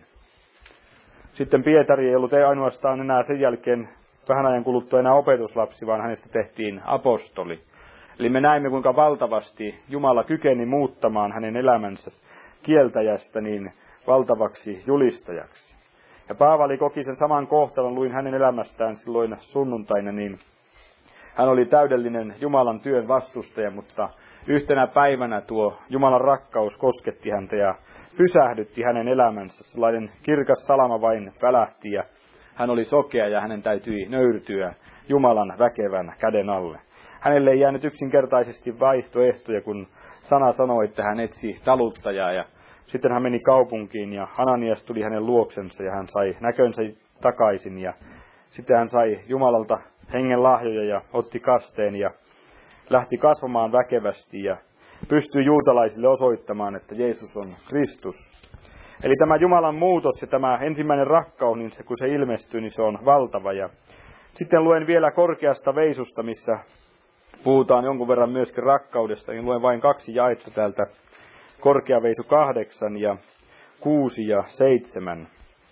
Sitten Pietari ei ollut ainoastaan enää sen jälkeen vähän ajan kuluttua enää opetuslapsi, vaan hänestä tehtiin apostoli. Eli me näimme, kuinka valtavasti Jumala kykeni muuttamaan hänen elämänsä kieltäjästä niin valtavaksi julistajaksi. Ja Paavali koki sen saman kohtalon, luin hänen elämästään silloin sunnuntaina, niin hän oli täydellinen Jumalan työn vastustaja, mutta yhtenä päivänä tuo Jumalan rakkaus kosketti häntä ja pysähdytti hänen elämänsä. Sellainen kirkas salama vain välähti ja hän oli sokea ja hänen täytyi nöyrtyä Jumalan väkevän käden alle. Hänelle ei jäänyt yksinkertaisesti vaihtoehtoja, kun sana sanoi, että hän etsi taluttajaa ja sitten hän meni kaupunkiin ja Ananias tuli hänen luoksensa ja hän sai näkönsä takaisin ja sitten hän sai Jumalalta hengen lahjoja ja otti kasteen ja lähti kasvamaan väkevästi ja pystyi juutalaisille osoittamaan, että Jeesus on Kristus. Eli tämä Jumalan muutos ja tämä ensimmäinen rakkaus, niin kun se ilmestyy, niin se on valtava. Ja sitten luen vielä korkeasta veisusta, missä puhutaan jonkun verran myöskin rakkaudesta, niin luen vain 2 jaetta täältä. Korkea veisu 8 ja 6 ja 7.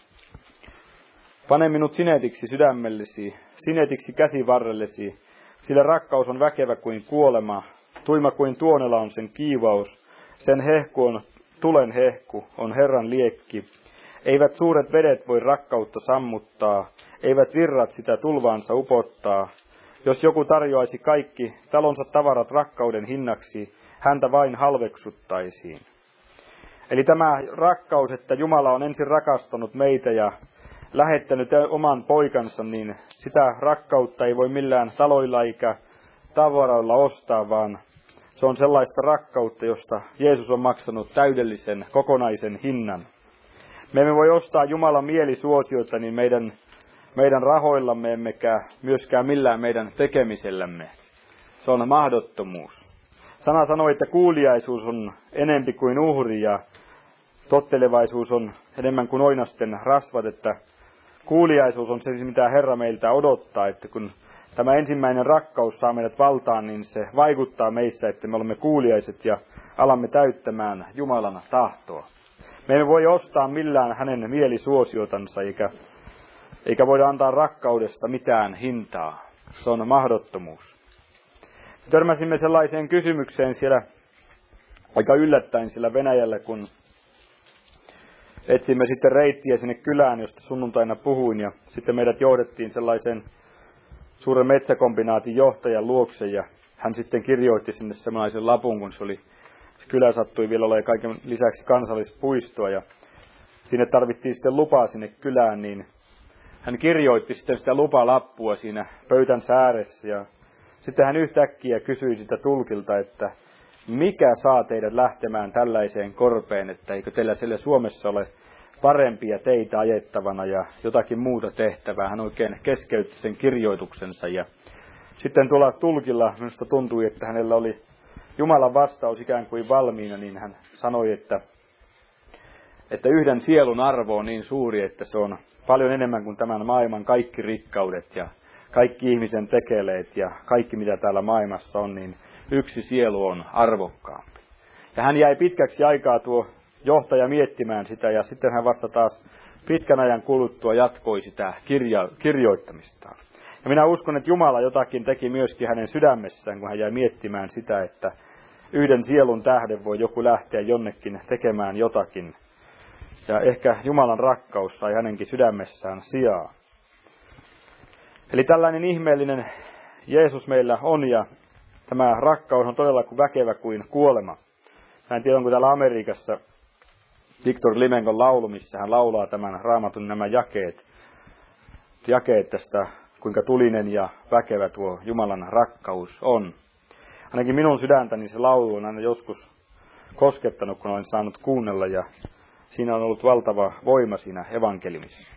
Pane minut sinetiksi sydämellesi, sinetiksi käsivarrellesi, sillä rakkaus on väkevä kuin kuolema, tuima kuin tuonela on sen kiivaus, sen hehku on tulen hehku, on Herran liekki. Eivät suuret vedet voi rakkautta sammuttaa, eivät virrat sitä tulvaansa upottaa. Jos joku tarjoaisi kaikki talonsa tavarat rakkauden hinnaksi, häntä vain halveksuttaisiin. Eli tämä rakkaus, että Jumala on ensin rakastanut meitä ja lähettänyt oman poikansa, niin sitä rakkautta ei voi millään taloilla eikä tavaroilla ostaa, vaan se on sellaista rakkautta, josta Jeesus on maksanut täydellisen, kokonaisen hinnan. Me emme voi ostaa Jumalan mielisuosiota niin meidän rahoillamme, emmekä myöskään millään meidän tekemisellämme. Se on mahdottomuus. Sana sanoi, että kuuliaisuus on enempi kuin uhri ja tottelevaisuus on enemmän kuin oinasten rasvat, että kuuliaisuus on se, mitä Herra meiltä odottaa, että kun tämä ensimmäinen rakkaus saa meidät valtaan, niin se vaikuttaa meissä, että me olemme kuuliaiset ja alamme täyttämään Jumalan tahtoa. Me emme voi ostaa millään hänen mielisuosiotansa, eikä voida antaa rakkaudesta mitään hintaa. Se on mahdottomuus. Törmäsimme sellaiseen kysymykseen siellä aika yllättäen siellä Venäjällä, kun etsimme sitten reittiä sinne kylään, josta sunnuntaina puhuin, ja sitten meidät johdettiin sellaisen suuren metsäkombinaatin johtajan luokse, ja hän sitten kirjoitti sinne sellaisen lapun, kun se kylä sattui vielä olemaan kaiken lisäksi kansallispuistoa, ja sinne tarvittiin sitten lupaa sinne kylään, niin hän kirjoitti sitten sitä lupalappua siinä pöytänsä ääressä, ja sitten hän yhtäkkiä kysyi sitä tulkilta, että mikä saa teidät lähtemään tällaiseen korpeen, että eikö teillä siellä Suomessa ole parempia teitä ajettavana ja jotakin muuta tehtävää. Hän oikein keskeytti sen kirjoituksensa ja sitten tuolla tulkilla minusta tuntui, että hänellä oli Jumalan vastaus ikään kuin valmiina, niin hän sanoi, että yhden sielun arvo on niin suuri, että se on paljon enemmän kuin tämän maailman kaikki rikkaudet ja kaikki ihmisen tekeleet ja kaikki mitä täällä maailmassa on, niin yksi sielu on arvokkaampi. Ja hän jäi pitkäksi aikaa tuo johtaja miettimään sitä ja sitten hän vasta taas pitkän ajan kuluttua jatkoi sitä kirjoittamistaan. Ja minä uskon, että Jumala jotakin teki myöskin hänen sydämessään, kun hän jäi miettimään sitä, että yhden sielun tähden voi joku lähteä jonnekin tekemään jotakin. Ja ehkä Jumalan rakkaus sai hänenkin sydämessään sijaa. Eli tällainen ihmeellinen Jeesus meillä on ja tämä rakkaus on todella väkevä kuin kuolema. Mä en tiedä, onko täällä Amerikassa Victor Limenkon laulu, missä hän laulaa tämän Raamatun nämä jakeet tästä, kuinka tulinen ja väkevä tuo Jumalan rakkaus on. Ainakin minun sydäntäni se laulu on aina joskus koskettanut, kun olen saanut kuunnella, ja siinä on ollut valtava voima siinä evankeliumissa.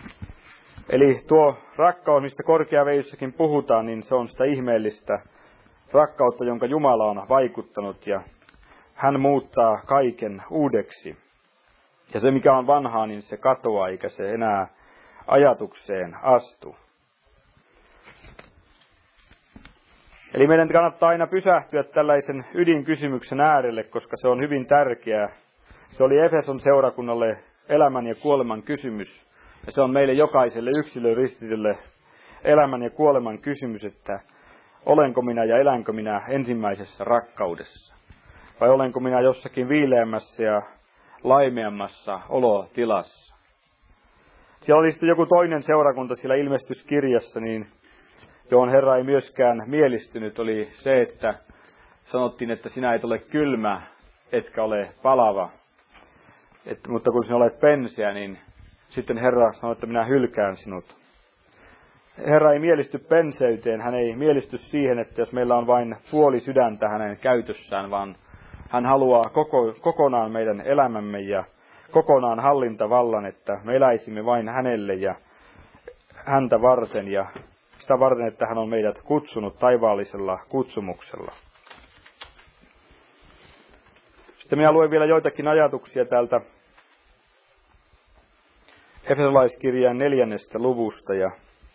Eli tuo rakkaus, mistä korkeaveissäkin puhutaan, niin se on sitä ihmeellistä rakkautta, jonka Jumala on vaikuttanut, ja hän muuttaa kaiken uudeksi. Ja se, mikä on vanhaa, niin se katoaa, eikä se enää ajatukseen astu. Eli meidän kannattaa aina pysähtyä tällaisen ydinkysymyksen äärelle, koska se on hyvin tärkeää. Se oli Efeson seurakunnalle elämän ja kuoleman kysymys. Ja se on meille jokaiselle yksilöristiselle elämän ja kuoleman kysymys, että olenko minä ja elänkö minä ensimmäisessä rakkaudessa? Vai olenko minä jossakin viileämmässä ja laimeammassa olotilassa? Siellä oli sitten joku toinen seurakunta siellä ilmestyskirjassa, niin johon Herra ei myöskään mielistynyt, oli se, että sanottiin, että sinä et ole kylmä, etkä ole palava. Mutta kun sinä olet penseä, niin sitten Herra sanoi, että minä hylkään sinut. Herra ei mielisty penseyteen, hän ei mielisty siihen, että jos meillä on vain puoli sydäntä hänen käytössään, vaan hän haluaa kokonaan meidän elämämme ja kokonaan hallintavallan, että me eläisimme vain hänelle ja häntä varten ja sitä varten, että hän on meidät kutsunut taivaallisella kutsumuksella. Sitten minä luen vielä joitakin ajatuksia täältä Efesolaiskirjan 4. luvusta ja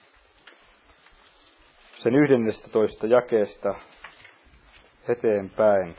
sen 11. jakeesta eteenpäin.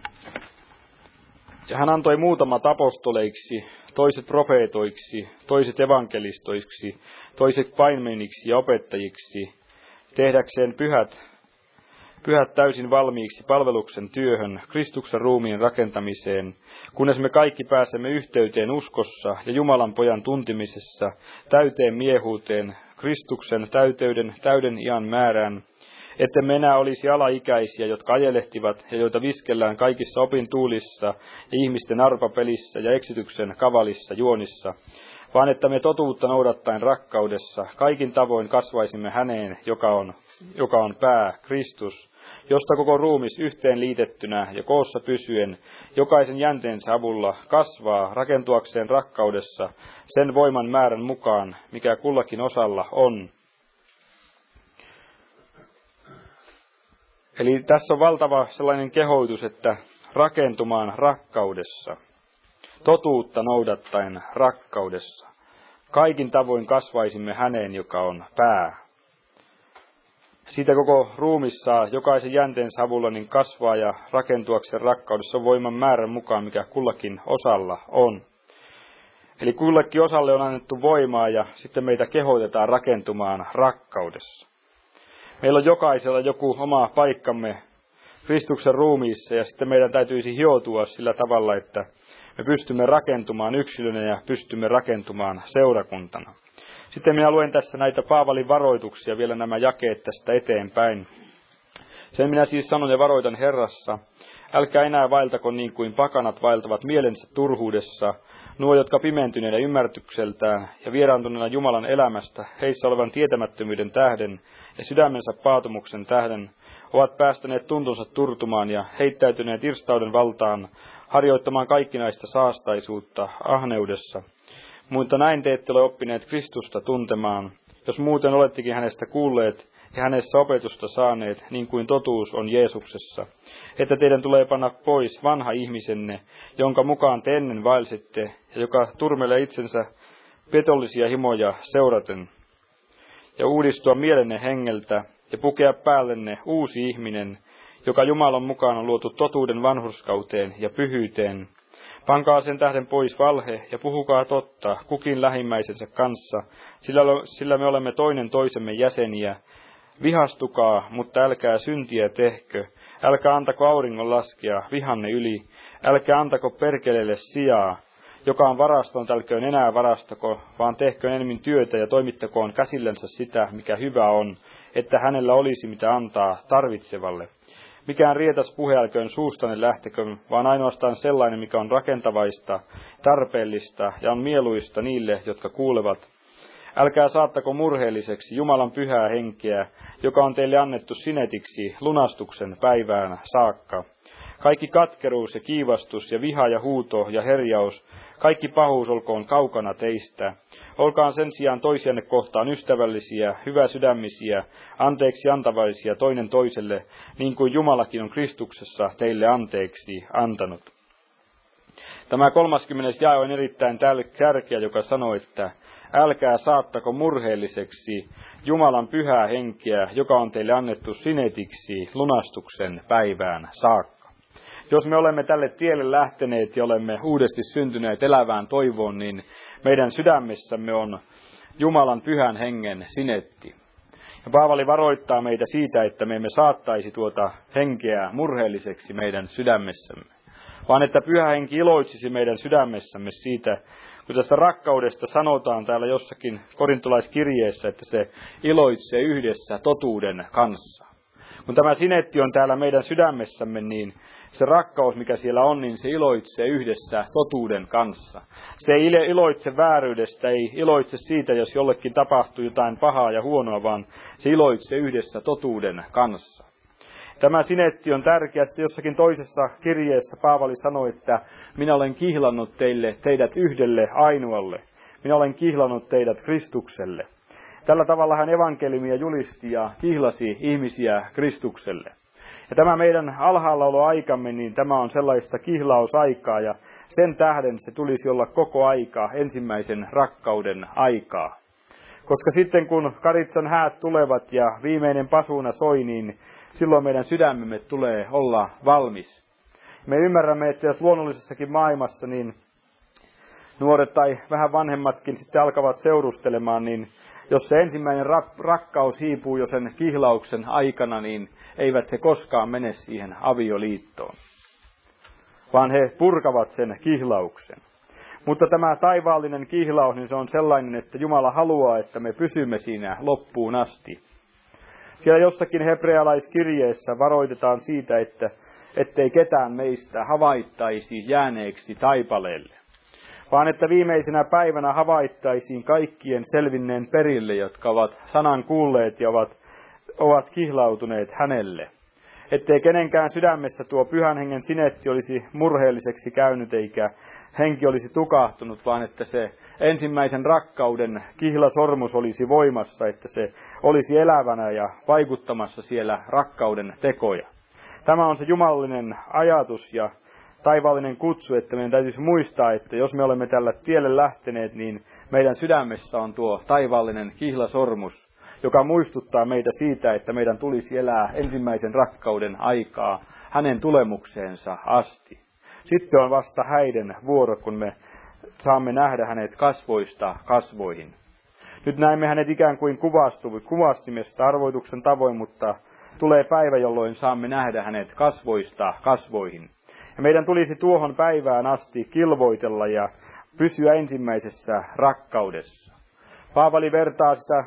Ja hän antoi muutamat apostoleiksi, toiset profeetoiksi, toiset evankelistoiksi, toiset paimeniksi ja opettajiksi, tehdäkseen pyhät täysin valmiiksi palveluksen työhön, Kristuksen ruumiin rakentamiseen, kunnes me kaikki pääsemme yhteyteen uskossa ja Jumalan pojan tuntimisessa, täyteen miehuuteen, Kristuksen täyden iän määrään, ettemme enää olisi alaikäisiä, jotka ajelehtivat ja joita viskellään kaikissa opintuulissa ja ihmisten arpapelissä ja eksityksen kavalissa juonissa, vaan että me totuutta noudattaen rakkaudessa kaikin tavoin kasvaisimme häneen, joka on pää, Kristus, josta koko ruumis yhteen liitettynä ja koossa pysyen, jokaisen jänteensä avulla kasvaa rakentuakseen rakkaudessa sen voiman määrän mukaan, mikä kullakin osalla on. Eli tässä on valtava sellainen kehoitus, että rakentumaan rakkaudessa, totuutta noudattaen rakkaudessa. Kaikin tavoin kasvaisimme häneen, joka on pää. Siitä koko ruumis saa jokaisen jänteensä avulla niin kasvaa ja rakentuakseen rakkaudessa on voiman määrän mukaan, mikä kullakin osalla on. Eli kullekin osalle on annettu voimaa ja sitten meitä kehoitetaan rakentumaan rakkaudessa. Meillä on jokaisella joku oma paikkamme Kristuksen ruumiissa ja sitten meidän täytyisi hioutua sillä tavalla, että me pystymme rakentumaan yksilönä ja pystymme rakentumaan seurakuntana. Sitten minä luen tässä näitä Paavalin varoituksia, vielä nämä jakeet tästä eteenpäin. Sen minä siis sanon ja varoitan Herrassa, älkää enää vaeltako niin kuin pakanat vaeltavat mielensä turhuudessa, nuo, jotka pimentyneillä ymmärtykseltään ja vieraantuneena Jumalan elämästä, heissä olevan tietämättömyyden tähden ja sydämensä paatumuksen tähden, ovat päästäneet tuntonsa turtumaan ja heittäytyneet irstauden valtaan, harjoittamaan kaikkinaista saastaisuutta ahneudessa. Mutta näin te ette ole oppineet Kristusta tuntemaan, jos muuten olettekin hänestä kuulleet ja hänessä opetusta saaneet, niin kuin totuus on Jeesuksessa, että teidän tulee panna pois vanha ihmisenne, jonka mukaan te ennen vaelsitte, ja joka turmelee itsensä petollisia himoja seuraten, ja uudistua mielenne hengeltä, ja pukea päällenne uusi ihminen, joka Jumalan mukaan on luotu totuuden vanhurskauteen ja pyhyyteen. Pankaa sen tähden pois valhe ja puhukaa totta kukin lähimmäisensä kanssa, sillä me olemme toinen toisemme jäseniä. Vihastukaa, mutta älkää syntiä tehkö. Älkää antako auringon laskea vihanne yli. Älkää antako perkeleelle sijaa. Joka on varaston, älköön enää varastako, vaan tehköön enemmän työtä ja toimittakoon käsillensä sitä, mikä hyvä on, että hänellä olisi mitä antaa tarvitsevalle. Mikään rietas puhe älköön suustanne lähtekö, vaan ainoastaan sellainen, mikä on rakentavaista, tarpeellista ja on mieluista niille, jotka kuulevat. Älkää saattako murheelliseksi Jumalan pyhää henkeä, joka on teille annettu sinetiksi lunastuksen päivään saakka. Kaikki katkeruus ja kiivastus ja viha ja huuto ja herjaus, kaikki pahuus olkoon kaukana teistä. Olkaan sen sijaan toisianne kohtaan ystävällisiä, hyväsydämisiä, anteeksi antavaisia toinen toiselle, niin kuin Jumalakin on Kristuksessa teille anteeksi antanut. Tämä 30. jae on erittäin tärkeä, joka sanoo, että älkää saattako murheelliseksi Jumalan pyhää henkeä, joka on teille annettu sinetiksi lunastuksen päivään saakka. Jos me olemme tälle tielle lähteneet ja olemme uudesti syntyneet elävään toivoon, niin meidän sydämessämme on Jumalan pyhän hengen sinetti. Ja Paavali varoittaa meitä siitä, että me emme saattaisi tuota henkeä murheelliseksi meidän sydämessämme, vaan että pyhä henki iloitsisi meidän sydämessämme siitä, kun tästä rakkaudesta sanotaan täällä jossakin korintolaiskirjeessä, että se iloitsee yhdessä totuuden kanssa. Kun tämä sinetti on täällä meidän sydämessämme, niin se rakkaus, mikä siellä on, niin se iloitsee yhdessä totuuden kanssa. Se ei iloitse vääryydestä, ei iloitse siitä, jos jollekin tapahtuu jotain pahaa ja huonoa, vaan se iloitsee yhdessä totuuden kanssa. Tämä sinetti on tärkeä. Sitten jossakin toisessa kirjeessä Paavali sanoi, että minä olen kihlannut teidät yhdelle ainoalle. Minä olen kihlannut teidät Kristukselle. Tällä tavalla hän evankeliumia julisti ja kihlasi ihmisiä Kristukselle. Ja tämä meidän alhaallaoloaikamme, niin tämä on sellaista kihlausaikaa, ja sen tähden se tulisi olla koko aika ensimmäisen rakkauden aikaa. Koska sitten kun karitsan häät tulevat ja viimeinen pasuuna soi, niin silloin meidän sydämemme tulee olla valmis. Me ymmärrämme, että jos luonnollisessakin maailmassa, niin nuoret tai vähän vanhemmatkin sitten alkavat seurustelemaan, niin jos se ensimmäinen rakkaus hiipuu jo sen kihlauksen aikana, niin eivät he koskaan mene siihen avioliittoon, vaan he purkavat sen kihlauksen. Mutta tämä taivaallinen kihlaus, niin se on sellainen, että Jumala haluaa, että me pysymme siinä loppuun asti. Siellä jossakin hebrealaiskirjeessä varoitetaan siitä, ettei ketään meistä havaittaisi jääneeksi taipaleelle, vaan että viimeisenä päivänä havaittaisiin kaikkien selvinneen perille, jotka ovat sanan kuulleet ja ovat kihlautuneet hänelle. Ettei kenenkään sydämessä tuo Pyhän Hengen sinetti olisi murheelliseksi käynyt eikä henki olisi tukahtunut, vaan että se ensimmäisen rakkauden kihlasormus olisi voimassa, että se olisi elävänä ja vaikuttamassa siellä rakkauden tekoja. Tämä on se jumalallinen ajatus ja taivaallinen kutsu, että meidän täytyisi muistaa, että jos me olemme tällä tielle lähteneet, niin meidän sydämessä on tuo taivaallinen kihlasormus, joka muistuttaa meitä siitä, että meidän tulisi elää ensimmäisen rakkauden aikaa hänen tulemukseensa asti. Sitten on vasta häiden vuoro, kun me saamme nähdä hänet kasvoista kasvoihin. Nyt näemme hänet ikään kuin kuvastimesta arvoituksen tavoin, mutta tulee päivä, jolloin saamme nähdä hänet kasvoista kasvoihin. Ja meidän tulisi tuohon päivään asti kilvoitella ja pysyä ensimmäisessä rakkaudessa. Paavali vertaa sitä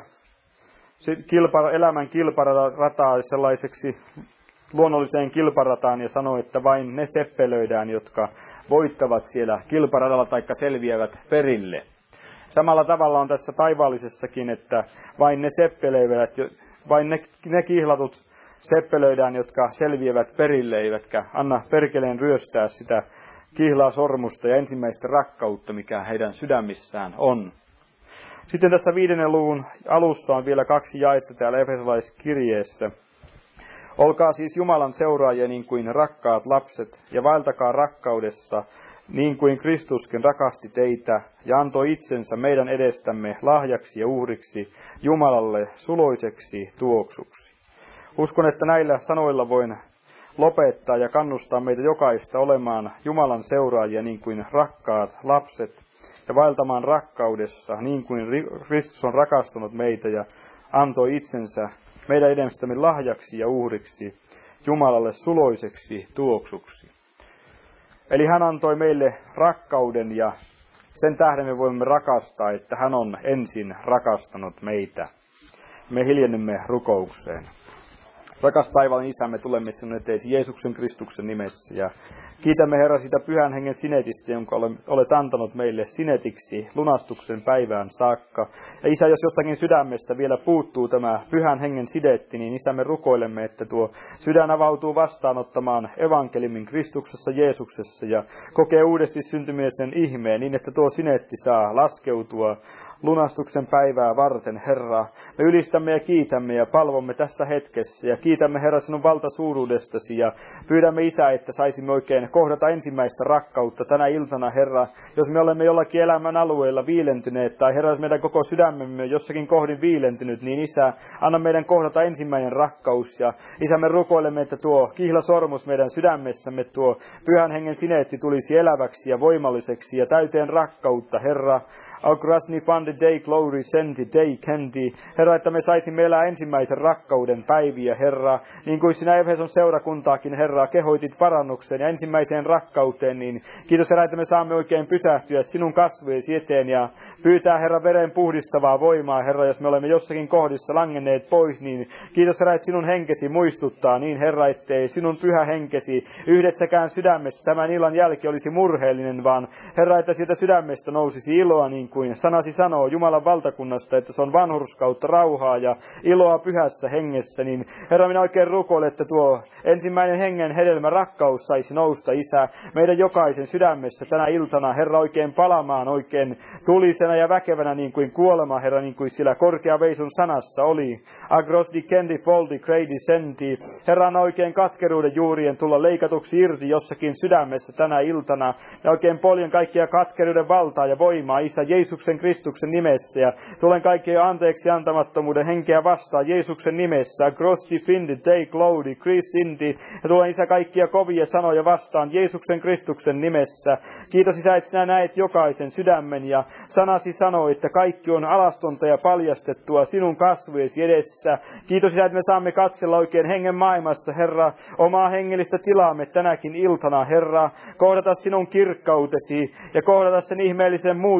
elämän kilparataa sellaiseksi luonnolliseen kilparataan ja sanoo, että vain ne seppelöidään, jotka voittavat siellä kilparadalla tai selviävät perille. Samalla tavalla on tässä taivaallisessakin, että vain ne seppelöivät, vain ne kihlatut seppelöidään, jotka selviävät perille, eivätkä anna perkeleen ryöstää sitä kihlaa sormusta ja ensimmäistä rakkautta, mikä heidän sydämissään on. Sitten tässä 5. luvun alussa on vielä 2 jaetta täällä Efesolaiskirjeessä. Olkaa siis Jumalan seuraajia niin kuin rakkaat lapset, ja vaeltakaa rakkaudessa, niin kuin Kristuskin rakasti teitä, ja antoi itsensä meidän edestämme lahjaksi ja uhriksi Jumalalle suloiseksi tuoksuksi. Uskon, että näillä sanoilla voin lopettaa ja kannustaa meitä jokaista olemaan Jumalan seuraajia niin kuin rakkaat lapset, ja vaeltamaan rakkaudessa, niin kuin Kristus on rakastanut meitä ja antoi itsensä meidän edestämme lahjaksi ja uhriksi Jumalalle suloiseksi tuoksuksi. Eli hän antoi meille rakkauden ja sen tähden me voimme rakastaa, että hän on ensin rakastanut meitä. Me hiljennymme rukoukseen. Rakas taivaan Isä, me tulemme sinun eteesi Jeesuksen Kristuksen nimessä ja kiitämme Herra sitä Pyhän Hengen sinetistä, jonka olet antanut meille sinetiksi lunastuksen päivään saakka. Ja Isä, jos jotakin sydämestä vielä puuttuu tämä Pyhän Hengen sidetti, niin Isä, me rukoilemme, että tuo sydän avautuu vastaanottamaan evankeliumin Kristuksessa Jeesuksessa ja kokee uudesti syntymisen ihmeen niin, että tuo sinetti saa laskeutua lunastuksen päivää varten, Herra. Me ylistämme ja kiitämme ja palvomme tässä hetkessä ja kiitämme, Herra, sinun valtasuuruudestasi ja pyydämme, Isä, että saisimme oikein kohdata ensimmäistä rakkautta tänä iltana, Herra. Jos me olemme jollakin elämän alueella viilentyneet tai, Herra, jos meidän koko sydämemme on jossakin kohdin viilentynyt, niin Isä, anna meidän kohdata ensimmäinen rakkaus ja Isä, me rukoilemme, että tuo kihlasormus meidän sydämessämme, tuo Pyhän Hengen sineetti tulisi eläväksi ja voimalliseksi ja täyteen rakkautta, Herra. Aukrasni fandi dei glory senti dei kendi. Herra, että me saisimme elää ensimmäisen rakkauden päiviä, Herra. Niin kuin sinä Efeson seurakuntaakin, Herra, kehoitit parannukseen ja ensimmäiseen rakkauteen, niin kiitos, Herra, että me saamme oikein pysähtyä sinun kasvojesi eteen ja pyytää, Herra, veren puhdistavaa voimaa, Herra, jos me olemme jossakin kohdissa langenneet pois, niin kiitos, Herra, että sinun henkesi muistuttaa, niin Herra, ettei sinun pyhä henkesi yhdessäkään sydämessä tämän illan jälki olisi murheellinen, vaan Herra, että sieltä sydämestä nousisi iloa, niin kuin sanasi sanoo Jumalan valtakunnasta, että se on vanhurskautta, rauhaa ja iloa pyhässä hengessä, niin Herra, minä oikein rukoilen, että tuo ensimmäinen hengen hedelmä, rakkaus, saisi nousta, Isä, meidän jokaisen sydämessä tänä iltana, Herra, oikein palamaan, oikein tulisena ja väkevänä niin kuin kuolema, Herra, niin kuin sillä korkeaveisun sanassa oli. Agros di kendi foldi creidi senti. Herra, anna oikein katkeruuden juurien tulla leikatuksi irti jossakin sydämessä tänä iltana, ja oikein poljen kaikkia katkeruuden valtaa ja voimaa, Isä, Jeesuksen Kristuksen nimessä, ja tulen kaikkien anteeksi antamattomuuden henkeä vastaan Jeesuksen nimessä. Grosti findi dei glory Chris indi. Ja tulen, Isä, kaikkia kovia sanoja vastaan Jeesuksen Kristuksen nimessä. Kiitos, Isä, että sinä näet jokaisen sydämen ja sanasi sanoo, että kaikki on alastonta ja paljastettua sinun kasvojesi edessä. Kiitos, Isä, että me saamme katsella oikein hengen maailmassa, Herra, omaa hengellistä tilaamme tänäkin iltana, Herra, kohdata sinun kirkkautesi ja kohdata sen ihmeellisen muutoksen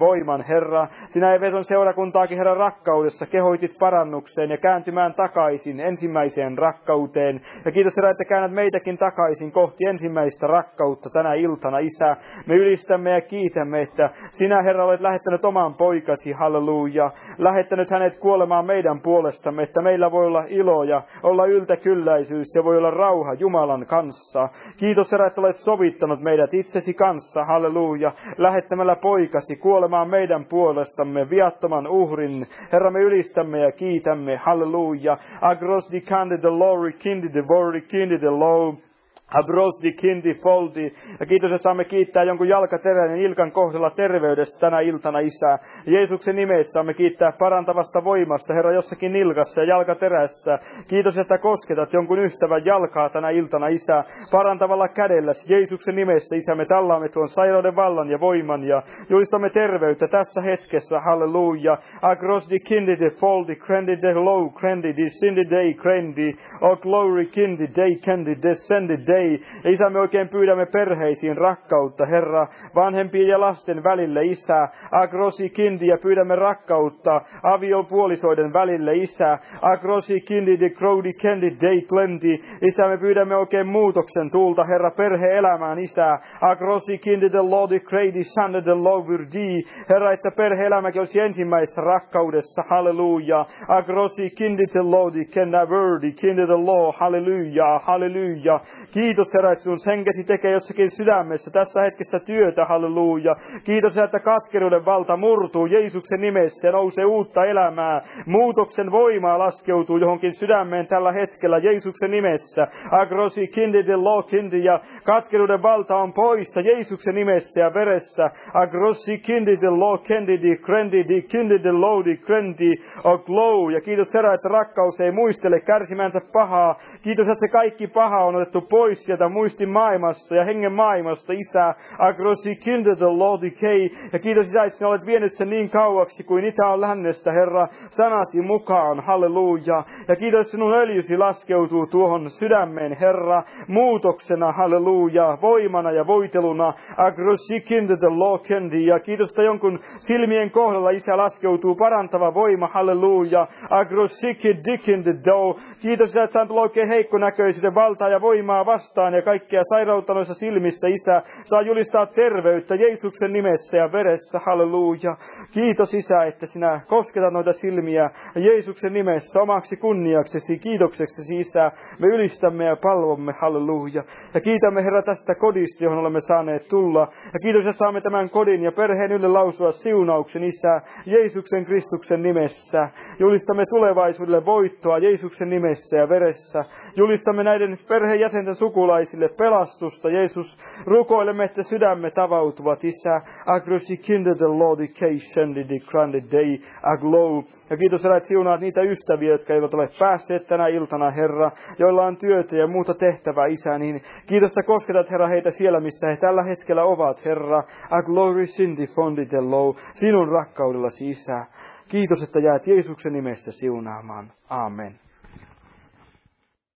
voiman, Herra. Sinä Efeson seurakuntaakin, Herra, rakkaudessa kehoitit parannukseen ja kääntymään takaisin ensimmäiseen rakkauteen. Ja kiitos, Herra, että käännät meitäkin takaisin kohti ensimmäistä rakkautta tänä iltana, Isä. Me ylistämme ja kiitämme, että sinä, Herra, olet lähettänyt oman poikasi, halleluja. Lähettänyt hänet kuolemaan meidän puolestamme, että meillä voi olla ilo ja olla yltäkylläisyys ja voi olla rauha Jumalan kanssa. Kiitos, Herra, että olet sovittanut meidät itsesi kanssa, halleluja, lähettämällä poikasi kuolemaan meidän puolestamme viattoman uhrin. Herra, me ylistämme ja kiitämme, halleluja. Agros di cande de lori kindi de vori kindi de low. Abrosdi, kindi, foldi. Ja kiitos, että saamme kiittää jonkun jalkateräinen Ilkan kohdalla terveydestä tänä iltana, Isä. Jeesuksen nimessä saamme kiittää parantavasta voimasta, Herra, jossakin nilkassa ja jalkaterässä. Kiitos, että kosketat jonkun ystävän jalkaa tänä iltana, Isä, parantavalla kädelläsi. Jeesuksen nimessä, Isä, me tallaamme tuon sairauden vallan ja voiman ja julistamme terveyttä tässä hetkessä, halleluja. Agrosdi, kindi, de foldi, krendi, de low, krendi, di sindi, dei, krendi, o glory, kindi, dei, kendi, descendi, dei. Ja Isä, me oikein pyydämme perheisiin rakkautta, Herra, vanhempien ja lasten välille, Isä. Agrosi kindi, ja pyydämme rakkautta aviopuolisoiden välille, Isä. Agrosi kindi, de crowdi kendi, dei klendi. Isä, me pyydämme oikein muutoksen tuulta, Herra, perhe-elämään, Isä. Agrosi kindi, de lodi, creidi, sande, de lovirdi. Herra, että perhe-elämäkin olisi ensimmäisessä rakkaudessa, halleluja. Agrosi kindi, de lodi, kenna verdi, kindi, de lo, halleluja, halleluja. Kiitos, Herra, että sun henkesi tekee jossakin sydämessä tässä hetkessä työtä, halleluja. Kiitos, että katkeruuden valta murtuu Jeesuksen nimessä ja nousee uutta elämää. Muutoksen voimaa laskeutuu johonkin sydämeen tällä hetkellä Jeesuksen nimessä. Agrosi kindi de lo kindi, ja katkeruuden valta on poissa Jeesuksen nimessä ja veressä. Agrosi kindi de lo kendi di krendi di kindi de lo di krendi o glow. Ja kiitos, Herra, että rakkaus ei muistele kärsimänsä pahaa. Kiitos, että se kaikki paha on otettu pois sieltä muistin maailmasta ja hengen maailmasta, Isä. Agrosi kindi de lo di kei. Ja kiitos, Isä, että sinä olet vienyt sen niin kauaksi kuin itä on lännestä, Herra, sanasi mukaan, halleluja. Ja kiitos, sinun öljysi laskeutuu tuohon sydämeen, Herra, muutoksena, halleluja, voimana ja voiteluna. Agrosi kindi de lo kendi. Ja kiitos, että jonkun silmien kohdalla, Isä, laskeutuu parantava voima, halleluja. Agrosi kindi do. Kiitos, että sä tulee oikein heikkonäköisyyden valtaa ja voimaa vastaan ja kaikkia sairautta noissa silmissä, Isä, saa julistaa terveyttä Jeesuksen nimessä ja veressä, halleluja. Kiitos, Isä, että sinä kosketat noita silmiä Jeesuksen nimessä omaksi kunniaksesi, kiitokseksesi, Isä. Me ylistämme ja palvomme, halleluja. Ja kiitämme, Herra, tästä kodista, johon olemme saaneet tulla. Ja kiitos, että saamme tämän kodin ja perheen ylle lausua siunauksen, Isä, Jeesuksen Kristuksen nimessä. Julistamme tulevaisuudelle voittoa Jeesuksen nimessä ja veressä. Julistamme näiden perheenjäsenten sukulaisille pelastusta, Jeesus. Rukoilemme, että sydämme tavautuvat, Isä. Agrosi kinde de lodi keishendi di grande dei aglow. Ja kiitos, Herra, että siunaat niitä ystäviä, jotka eivät ole päässeet tänä iltana, Herra, joilla on työtä ja muuta tehtävää, Isä. Niin kiitos, että kosketat, Herra, heitä siellä, missä he tällä hetkellä ovat, Herra. Aglory sindi fondi de low. Sinun rakkaudellasi, Isä. Kiitos, että jäät Jeesuksen nimessä siunaamaan. Amen.